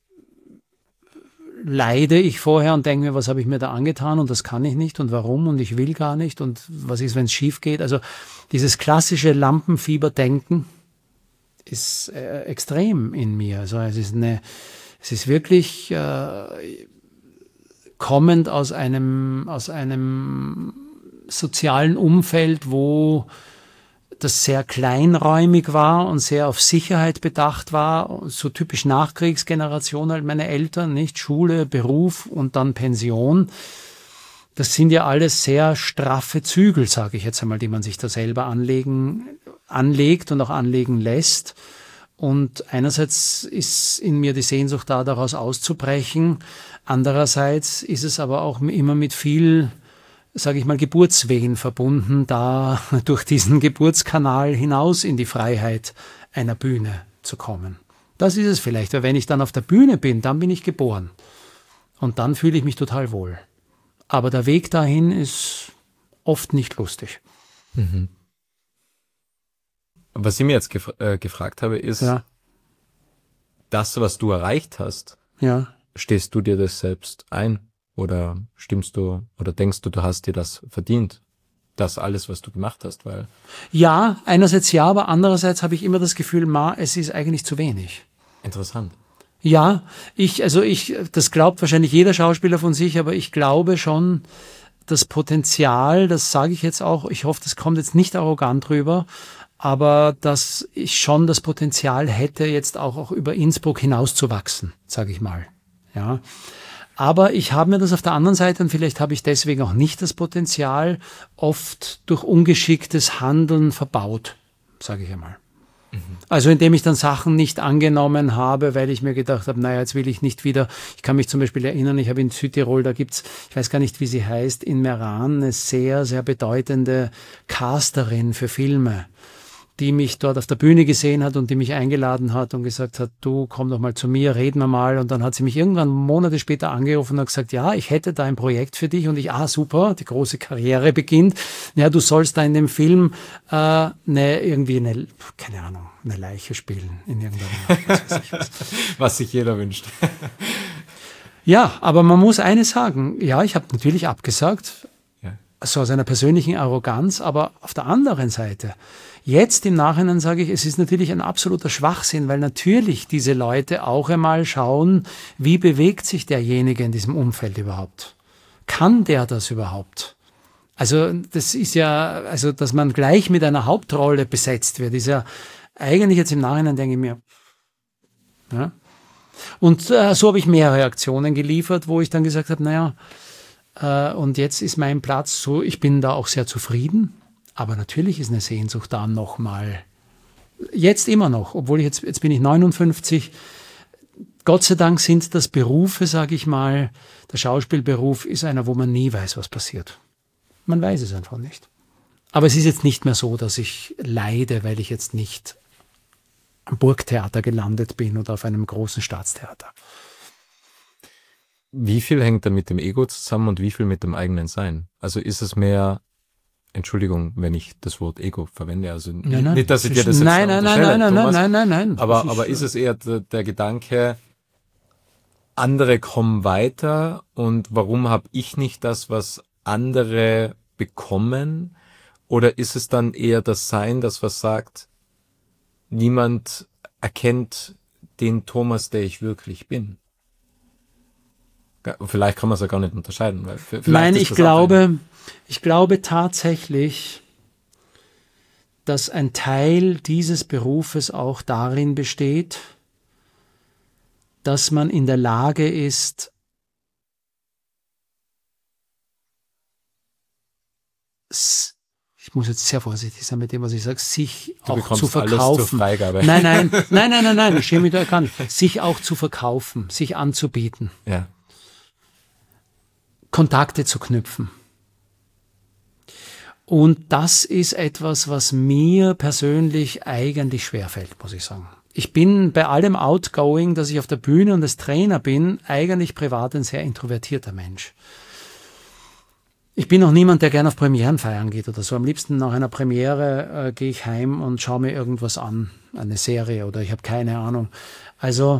Speaker 1: leide ich vorher und denke mir, was habe ich mir da angetan und das kann ich nicht und warum und ich will gar nicht und was ist, wenn es schief geht. Also dieses klassische Lampenfieberdenken ist äh, extrem in mir. Also es ist eine, es ist wirklich äh, kommend aus einem, aus einem sozialen Umfeld, wo das sehr kleinräumig war und sehr auf Sicherheit bedacht war, so typisch Nachkriegsgeneration halt meine Eltern, nicht? Schule, Beruf und dann Pension. Das sind ja alles sehr straffe Zügel, sage ich jetzt einmal, die man sich da selber anlegen, anlegt und auch anlegen lässt. Und einerseits ist in mir die Sehnsucht da, daraus auszubrechen. Andererseits ist es aber auch immer mit viel, sage ich mal, Geburtswehen verbunden, da durch diesen Geburtskanal hinaus in die Freiheit einer Bühne zu kommen. Das ist es vielleicht, weil wenn ich dann auf der Bühne bin, dann bin ich geboren. Und dann fühle ich mich total wohl. Aber der Weg dahin ist oft nicht lustig.
Speaker 2: Mhm. Was ich mir jetzt gef- äh, gefragt habe, ist,
Speaker 1: ja.
Speaker 2: das, was du erreicht hast,
Speaker 1: ja.
Speaker 2: stehst du dir das selbst ein? Oder stimmst du oder denkst du, du hast dir das verdient? Das alles, was du gemacht hast, weil...
Speaker 1: Ja, einerseits ja, aber andererseits habe ich immer das Gefühl, ma, es ist eigentlich zu wenig.
Speaker 2: Interessant.
Speaker 1: Ja, ich, also ich, das glaubt wahrscheinlich jeder Schauspieler von sich, aber ich glaube schon, das Potenzial, das sage ich jetzt auch, ich hoffe, das kommt jetzt nicht arrogant rüber, aber dass ich schon das Potenzial hätte, jetzt auch, auch über Innsbruck hinauszuwachsen, sage ich mal. Ja. Aber ich habe mir das auf der anderen Seite, und vielleicht habe ich deswegen auch nicht das Potenzial, oft durch ungeschicktes Handeln verbaut, sage ich einmal. Mhm. Also indem ich dann Sachen nicht angenommen habe, weil ich mir gedacht habe, naja, jetzt will ich nicht wieder, ich kann mich zum Beispiel erinnern, ich habe in Südtirol, da gibt's, ich weiß gar nicht, wie sie heißt, in Meran eine sehr, sehr bedeutende Casterin für Filme, die mich dort auf der Bühne gesehen hat und die mich eingeladen hat und gesagt hat, du komm doch mal zu mir, reden wir mal. Und dann hat sie mich irgendwann Monate später angerufen und hat gesagt, ja, ich hätte da ein Projekt für dich. Und ich, ah super, die große Karriere beginnt. Ja, du sollst da in dem Film äh, ne, irgendwie eine, keine Ahnung, eine Leiche spielen in irgendeiner was weiß ich was.
Speaker 2: Was sich jeder wünscht.
Speaker 1: Ja, aber man muss eines sagen, ja, ich habe natürlich abgesagt,
Speaker 2: Ja.
Speaker 1: so aus einer persönlichen Arroganz, aber auf der anderen Seite, jetzt im Nachhinein sage ich, es ist natürlich ein absoluter Schwachsinn, weil natürlich diese Leute auch einmal schauen, wie bewegt sich derjenige in diesem Umfeld überhaupt? Kann der das überhaupt? Also das ist ja, also dass man gleich mit einer Hauptrolle besetzt wird, ist ja eigentlich jetzt im Nachhinein, denke ich mir, ja. Und äh, so habe ich mehr Reaktionen geliefert, wo ich dann gesagt habe, naja, äh, und jetzt ist mein Platz so, ich bin da auch sehr zufrieden. Aber natürlich ist eine Sehnsucht da nochmal, jetzt immer noch, obwohl ich jetzt, jetzt bin ich neunundfünfzig. Gott sei Dank sind das Berufe, sage ich mal, der Schauspielberuf ist einer, wo man nie weiß, was passiert. Man weiß es einfach nicht. Aber es ist jetzt nicht mehr so, dass ich leide, weil ich jetzt nicht am Burgtheater gelandet bin oder auf einem großen Staatstheater.
Speaker 2: Wie viel hängt da mit dem Ego zusammen und wie viel mit dem eigenen Sein? Also ist es mehr... Entschuldigung, wenn ich das Wort Ego verwende, also
Speaker 1: nein, nein.
Speaker 2: nicht, dass ich dir das jetzt
Speaker 1: nein, nein, nein, nein, nein,
Speaker 2: Thomas,
Speaker 1: nein, nein, nein.
Speaker 2: Aber,
Speaker 1: ist,
Speaker 2: aber ist es eher der, der Gedanke, andere kommen weiter und warum habe ich nicht das, was andere bekommen? Oder ist es dann eher das Sein, das was sagt, niemand erkennt den Thomas, der ich wirklich bin? Vielleicht kann man es ja gar nicht unterscheiden. Weil
Speaker 1: Nein, ich glaube, ich glaube tatsächlich, dass ein Teil dieses Berufes auch darin besteht, dass man in der Lage ist, ich muss jetzt sehr vorsichtig sein mit dem, was ich sage, sich
Speaker 2: du
Speaker 1: auch zu verkaufen.
Speaker 2: Alles zur Freigabe.
Speaker 1: Nein, nein, nein, nein, nein, nein, ich schäme mich da gar nicht. Sich auch zu verkaufen, sich anzubieten.
Speaker 2: Ja.
Speaker 1: Kontakte zu knüpfen. Und das ist etwas, was mir persönlich eigentlich schwerfällt, muss ich sagen. Ich bin bei allem Outgoing, dass ich auf der Bühne und als Trainer bin, eigentlich privat ein sehr introvertierter Mensch. Ich bin auch niemand, der gerne auf Premieren feiern geht oder so. Am liebsten nach einer Premiere äh, gehe ich heim und schaue mir irgendwas an, eine Serie oder ich habe keine Ahnung. Also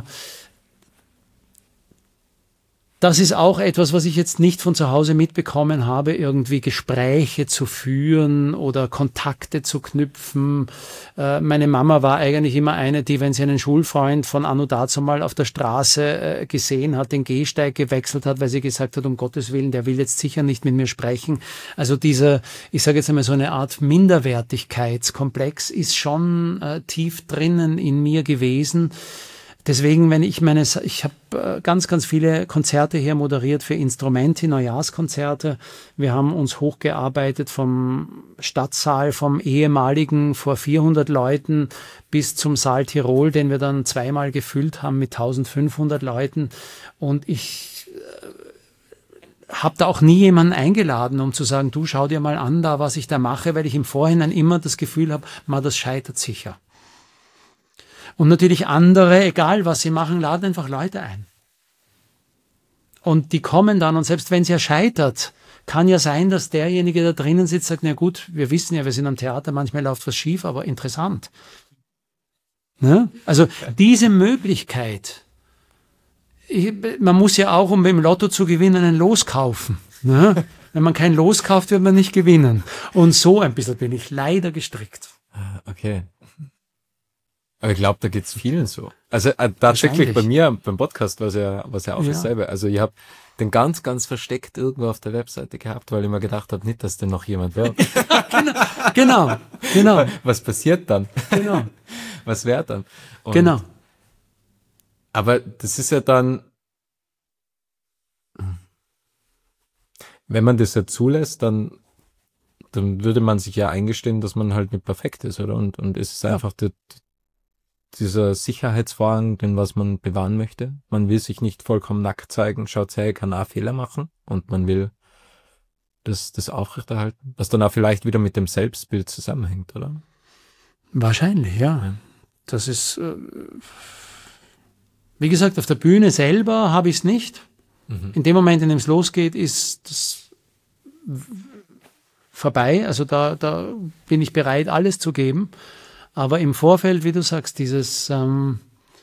Speaker 1: das ist auch etwas, was ich jetzt nicht von zu Hause mitbekommen habe, irgendwie Gespräche zu führen oder Kontakte zu knüpfen. Äh, meine Mama war eigentlich immer eine, die, wenn sie einen Schulfreund von anno dazu mal auf der Straße äh, gesehen hat, den Gehsteig gewechselt hat, weil sie gesagt hat, um Gottes Willen, der will jetzt sicher nicht mit mir sprechen. Also dieser, ich sage jetzt einmal so eine Art Minderwertigkeitskomplex ist schon äh, tief drinnen in mir gewesen. Deswegen, wenn ich meine, ich habe ganz, ganz viele Konzerte hier moderiert für Instrumenti, Neujahrskonzerte. Wir haben uns hochgearbeitet vom Stadtsaal, vom ehemaligen vor vierhundert Leuten bis zum Saal Tirol, den wir dann zweimal gefüllt haben mit eintausendfünfhundert Leuten. Und ich habe da auch nie jemanden eingeladen, um zu sagen, du schau dir mal an, da was ich da mache, weil ich im Vorhinein immer das Gefühl habe, ma, das scheitert sicher. Und natürlich andere, egal was sie machen, laden einfach Leute ein. Und die kommen dann, und selbst wenn es ja scheitert, kann ja sein, dass derjenige, der drinnen sitzt, sagt, na gut, wir wissen ja, wir sind am Theater, manchmal läuft was schief, aber interessant. Ne? Also diese Möglichkeit ich, man muss ja auch, um im Lotto zu gewinnen, ein Los kaufen. Ne? Wenn man kein Los kauft, wird man nicht gewinnen. Und so ein bisschen bin ich leider gestrickt.
Speaker 2: Okay. Aber ich glaube, da geht's vielen so. Also äh, tatsächlich bei mir beim Podcast war es ja, war's ja auch
Speaker 1: Ja.
Speaker 2: dasselbe. Also ich habe den ganz, ganz versteckt irgendwo auf der Webseite gehabt, weil ich mir gedacht habe, nicht, dass denn noch jemand wird.
Speaker 1: Genau, genau,
Speaker 2: Was passiert dann?
Speaker 1: genau,
Speaker 2: Was wäre dann? Und,
Speaker 1: genau.
Speaker 2: Aber das ist ja dann, wenn man das ja zulässt, dann, dann würde man sich ja eingestehen, dass man halt nicht perfekt ist, oder? Und, und es ist einfach der, dieser Sicherheitsvorhang, den was man bewahren möchte. Man will sich nicht vollkommen nackt zeigen, schaut her, kann auch Fehler machen und man will das, das aufrechterhalten, was dann auch vielleicht wieder mit dem Selbstbild zusammenhängt, oder?
Speaker 1: Wahrscheinlich, ja.
Speaker 2: Ja.
Speaker 1: Das ist, äh, wie gesagt, auf der Bühne selber habe ich es nicht.
Speaker 2: Mhm.
Speaker 1: In dem Moment, in dem es losgeht, ist das vorbei. Also da, da bin ich bereit, alles zu geben. Aber im Vorfeld, wie du sagst, dieses ähm,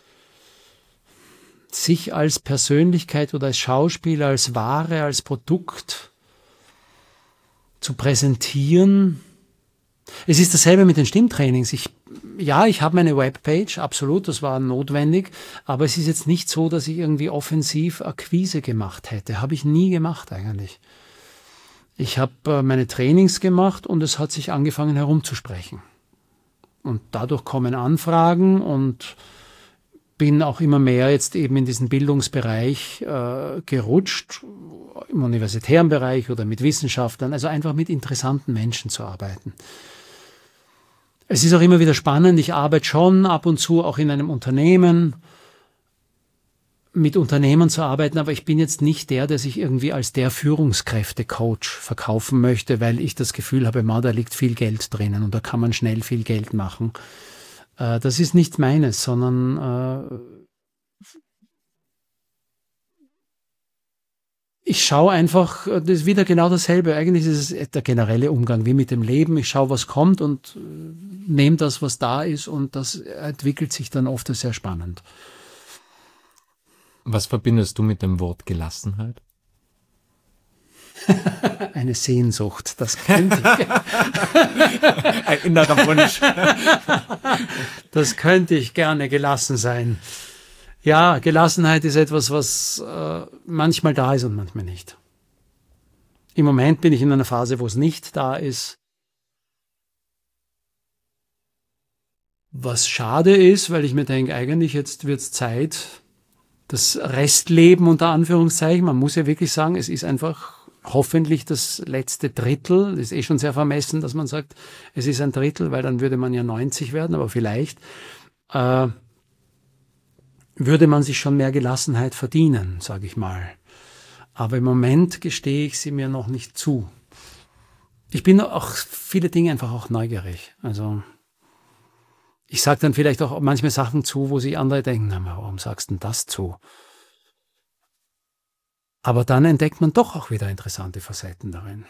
Speaker 1: sich als Persönlichkeit oder als Schauspieler, als Ware, als Produkt zu präsentieren. Es ist dasselbe mit den Stimmtrainings. Ich, ja, ich habe meine Webpage, absolut, das war notwendig, aber es ist jetzt nicht so, dass ich irgendwie offensiv Akquise gemacht hätte. Habe ich nie gemacht eigentlich. Ich habe äh, meine Trainings gemacht und es hat sich angefangen herumzusprechen. Und dadurch kommen Anfragen und bin auch immer mehr jetzt eben in diesen Bildungsbereich äh, gerutscht, im universitären Bereich oder mit Wissenschaftlern, also einfach mit interessanten Menschen zu arbeiten. Es ist auch immer wieder spannend, ich arbeite schon ab und zu auch in einem Unternehmen, mit Unternehmern zu arbeiten, aber ich bin jetzt nicht der, der sich irgendwie als der Führungskräfte-Coach verkaufen möchte, weil ich das Gefühl habe, man, da liegt viel Geld drinnen und da kann man schnell viel Geld machen. Äh, das ist nicht meines, sondern äh, ich schaue einfach, das ist wieder genau dasselbe. Eigentlich ist es der generelle Umgang wie mit dem Leben. Ich schaue, was kommt und nehme das, was da ist und das entwickelt sich dann oft sehr spannend.
Speaker 2: Was verbindest du mit dem Wort Gelassenheit?
Speaker 1: Eine Sehnsucht, das könnte ich,
Speaker 2: Ein innerer Wunsch.
Speaker 1: das könnte ich gerne gelassen sein. Ja, Gelassenheit ist etwas, was äh, manchmal da ist und manchmal nicht. Im Moment bin ich in einer Phase, wo es nicht da ist. Was schade ist, weil ich mir denke, eigentlich jetzt wird es Zeit, das Restleben unter Anführungszeichen, man muss ja wirklich sagen, es ist einfach hoffentlich das letzte Drittel, das ist eh schon sehr vermessen, dass man sagt, es ist ein Drittel, weil dann würde man ja neunzig werden, aber vielleicht äh, würde man sich schon mehr Gelassenheit verdienen, sage ich mal. Aber im Moment gestehe ich sie mir noch nicht zu. Ich bin auch viele Dinge einfach auch neugierig. Also ich sage dann vielleicht auch manchmal Sachen zu, wo sich andere denken, na, warum sagst du denn das zu? Aber dann entdeckt man doch auch wieder interessante Facetten darin.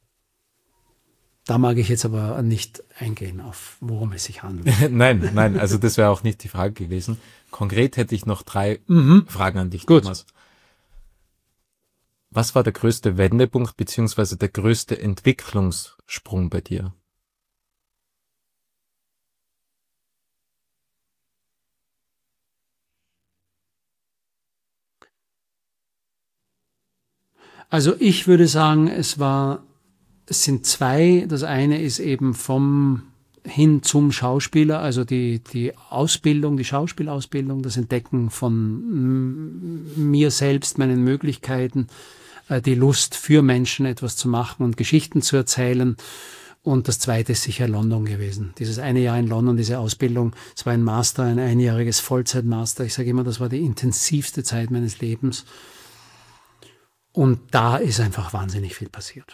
Speaker 1: Da mag ich jetzt aber nicht eingehen, auf worum es sich handelt.
Speaker 2: Nein, nein, also das wäre auch nicht die Frage gewesen. Konkret hätte ich noch drei
Speaker 1: Mhm.
Speaker 2: Fragen an dich,
Speaker 1: Gut.
Speaker 2: Thomas. Was war der größte Wendepunkt beziehungsweise der größte Entwicklungssprung bei dir?
Speaker 1: Also ich würde sagen, es war, es sind zwei. Das eine ist eben vom hin zum Schauspieler, also die, die Ausbildung, die Schauspielausbildung, das Entdecken von mm, mir selbst, meinen Möglichkeiten, äh, die Lust für Menschen etwas zu machen und Geschichten zu erzählen. Und das zweite ist sicher London gewesen. Dieses eine Jahr in London, diese Ausbildung, es war ein Master, ein einjähriges Vollzeitmaster. Ich sage immer, das war die intensivste Zeit meines Lebens. Und da ist einfach wahnsinnig viel passiert.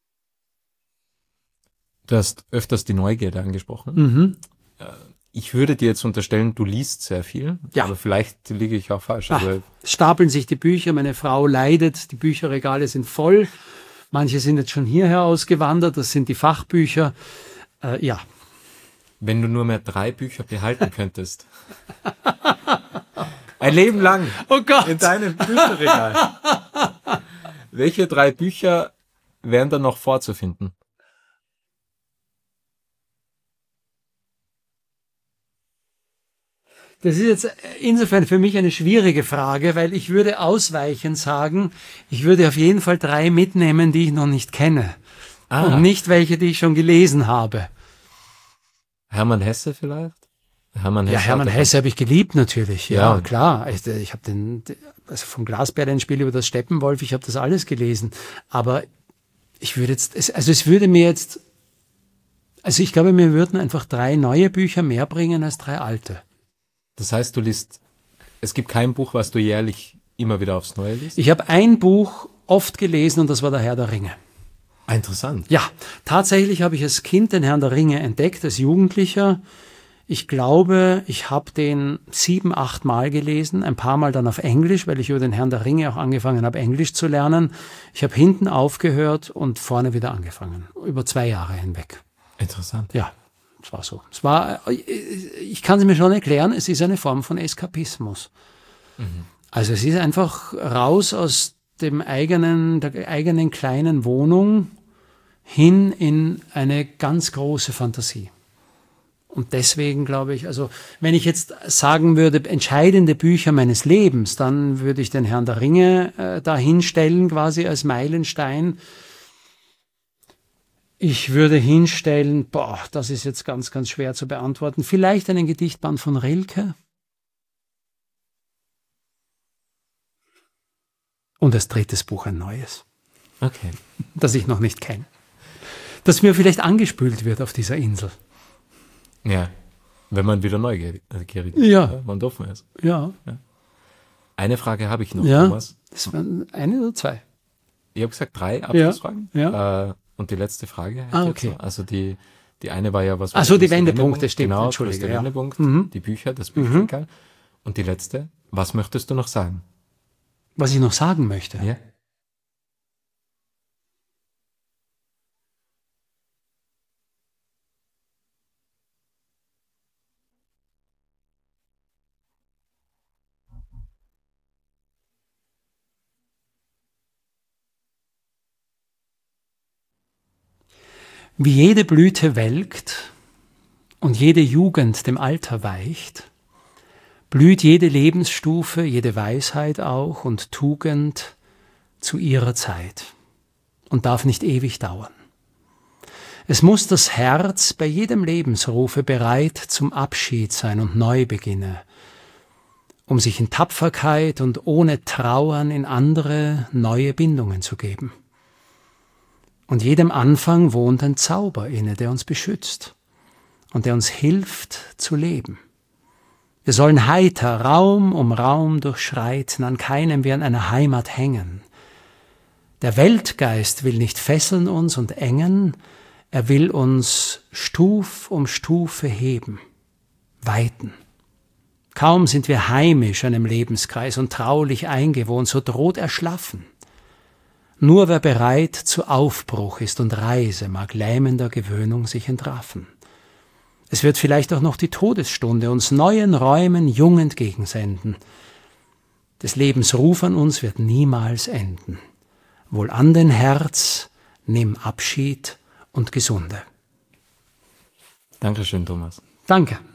Speaker 2: Du hast öfters die Neugierde angesprochen.
Speaker 1: Mhm.
Speaker 2: Ich würde dir jetzt unterstellen, du liest sehr viel,
Speaker 1: Ja.
Speaker 2: aber vielleicht liege ich auch falsch.
Speaker 1: Ah,
Speaker 2: Also,
Speaker 1: stapeln sich die Bücher, meine Frau leidet, die Bücherregale sind voll. Manche sind jetzt schon hierher ausgewandert, das sind die Fachbücher. Äh, ja,
Speaker 2: wenn du nur mehr drei Bücher behalten könntest, Ein Leben lang.
Speaker 1: Oh Gott.
Speaker 2: In deinem Bücherregal. Welche drei Bücher wären da noch vorzufinden?
Speaker 1: Das ist jetzt insofern für mich eine schwierige Frage, weil ich würde ausweichend sagen, ich würde auf jeden Fall drei mitnehmen, die ich noch nicht kenne. Ah. Und nicht welche, die ich schon gelesen habe.
Speaker 2: Hermann Hesse vielleicht? Hermann Hesse
Speaker 1: ja, Hermann Hesse habe ich geliebt natürlich. Ja, ja. Klar. Ich, ich habe den, also vom Glasbärlenspiel über das Steppenwolf, ich habe das alles gelesen. Aber ich würde jetzt, also es würde mir jetzt, also ich glaube, mir würden einfach drei neue Bücher mehr bringen als drei alte.
Speaker 2: Das heißt, du liest, es gibt kein Buch, was du jährlich immer wieder aufs Neue liest?
Speaker 1: Ich habe ein Buch oft gelesen und das war der Herr der Ringe.
Speaker 2: Ah, interessant.
Speaker 1: Ja, tatsächlich habe ich als Kind den Herrn der Ringe entdeckt, als Jugendlicher. Ich glaube, ich habe den sieben, acht Mal gelesen, ein paar Mal dann auf Englisch, weil ich über den Herrn der Ringe auch angefangen habe, Englisch zu lernen. Ich habe hinten aufgehört und vorne wieder angefangen, über zwei Jahre hinweg.
Speaker 2: Interessant.
Speaker 1: Ja. Es war so. Es war, ich kann es mir schon erklären, es ist eine Form von Eskapismus. Mhm. Also es ist einfach raus aus dem eigenen, der eigenen kleinen Wohnung hin in eine ganz große Fantasie. Und deswegen glaube ich, also wenn ich jetzt sagen würde, entscheidende Bücher meines Lebens, dann würde ich den Herrn der Ringe äh, da hinstellen, quasi als Meilenstein. Ich würde hinstellen, boah, das ist jetzt ganz, ganz schwer zu beantworten. Vielleicht einen Gedichtband von Rilke. Und als drittes Buch ein neues.
Speaker 2: Okay.
Speaker 1: Das ich noch nicht kenne. Das mir vielleicht angespült wird auf dieser Insel.
Speaker 2: Ja, wenn man wieder neugierig ist.
Speaker 1: Ja.
Speaker 2: Man offen ist.
Speaker 1: Ja.
Speaker 2: ja. Eine Frage habe ich noch,
Speaker 1: ja.
Speaker 2: Thomas.
Speaker 1: Das waren eine oder zwei?
Speaker 2: Ich habe gesagt drei Abschlussfragen.
Speaker 1: Ja. ja.
Speaker 2: Äh, Und die letzte Frage.
Speaker 1: Ah, okay.
Speaker 2: Also die, die eine war ja was.
Speaker 1: Ach so, die Wendepunkte, stimmt.
Speaker 2: Genau,
Speaker 1: Entschuldige.
Speaker 2: der
Speaker 1: ja.
Speaker 2: Wendepunkt,
Speaker 1: mhm.
Speaker 2: die Bücher, das Bücherregal. Mhm. Und die letzte, was möchtest du noch sagen?
Speaker 1: Was ich noch sagen möchte?
Speaker 2: Ja.
Speaker 1: Wie jede Blüte welkt und jede Jugend dem Alter weicht, blüht jede Lebensstufe, jede Weisheit auch und Tugend zu ihrer Zeit und darf nicht ewig dauern. Es muss das Herz bei jedem Lebensrufe bereit zum Abschied sein und Neubeginne, um sich in Tapferkeit und ohne Trauern in andere neue Bindungen zu geben. Und jedem Anfang wohnt ein Zauber inne, der uns beschützt und der uns hilft zu leben. Wir sollen heiter Raum um Raum durchschreiten, an keinem wir an einer Heimat hängen. Der Weltgeist will nicht fesseln uns und engen, er will uns Stuf um Stufe heben, weiten. Kaum sind wir heimisch einem Lebenskreis und traulich eingewohnt, so droht Erschlaffen. Nur wer bereit zu Aufbruch ist und Reise, mag lähmender Gewöhnung sich entraffen. Es wird vielleicht auch noch die Todesstunde uns neuen Räumen jung entgegensenden. Des Lebens Ruf an uns wird niemals enden. Wohl an den Herz, nimm Abschied und Gesunde.
Speaker 2: Dankeschön, Thomas.
Speaker 1: Danke.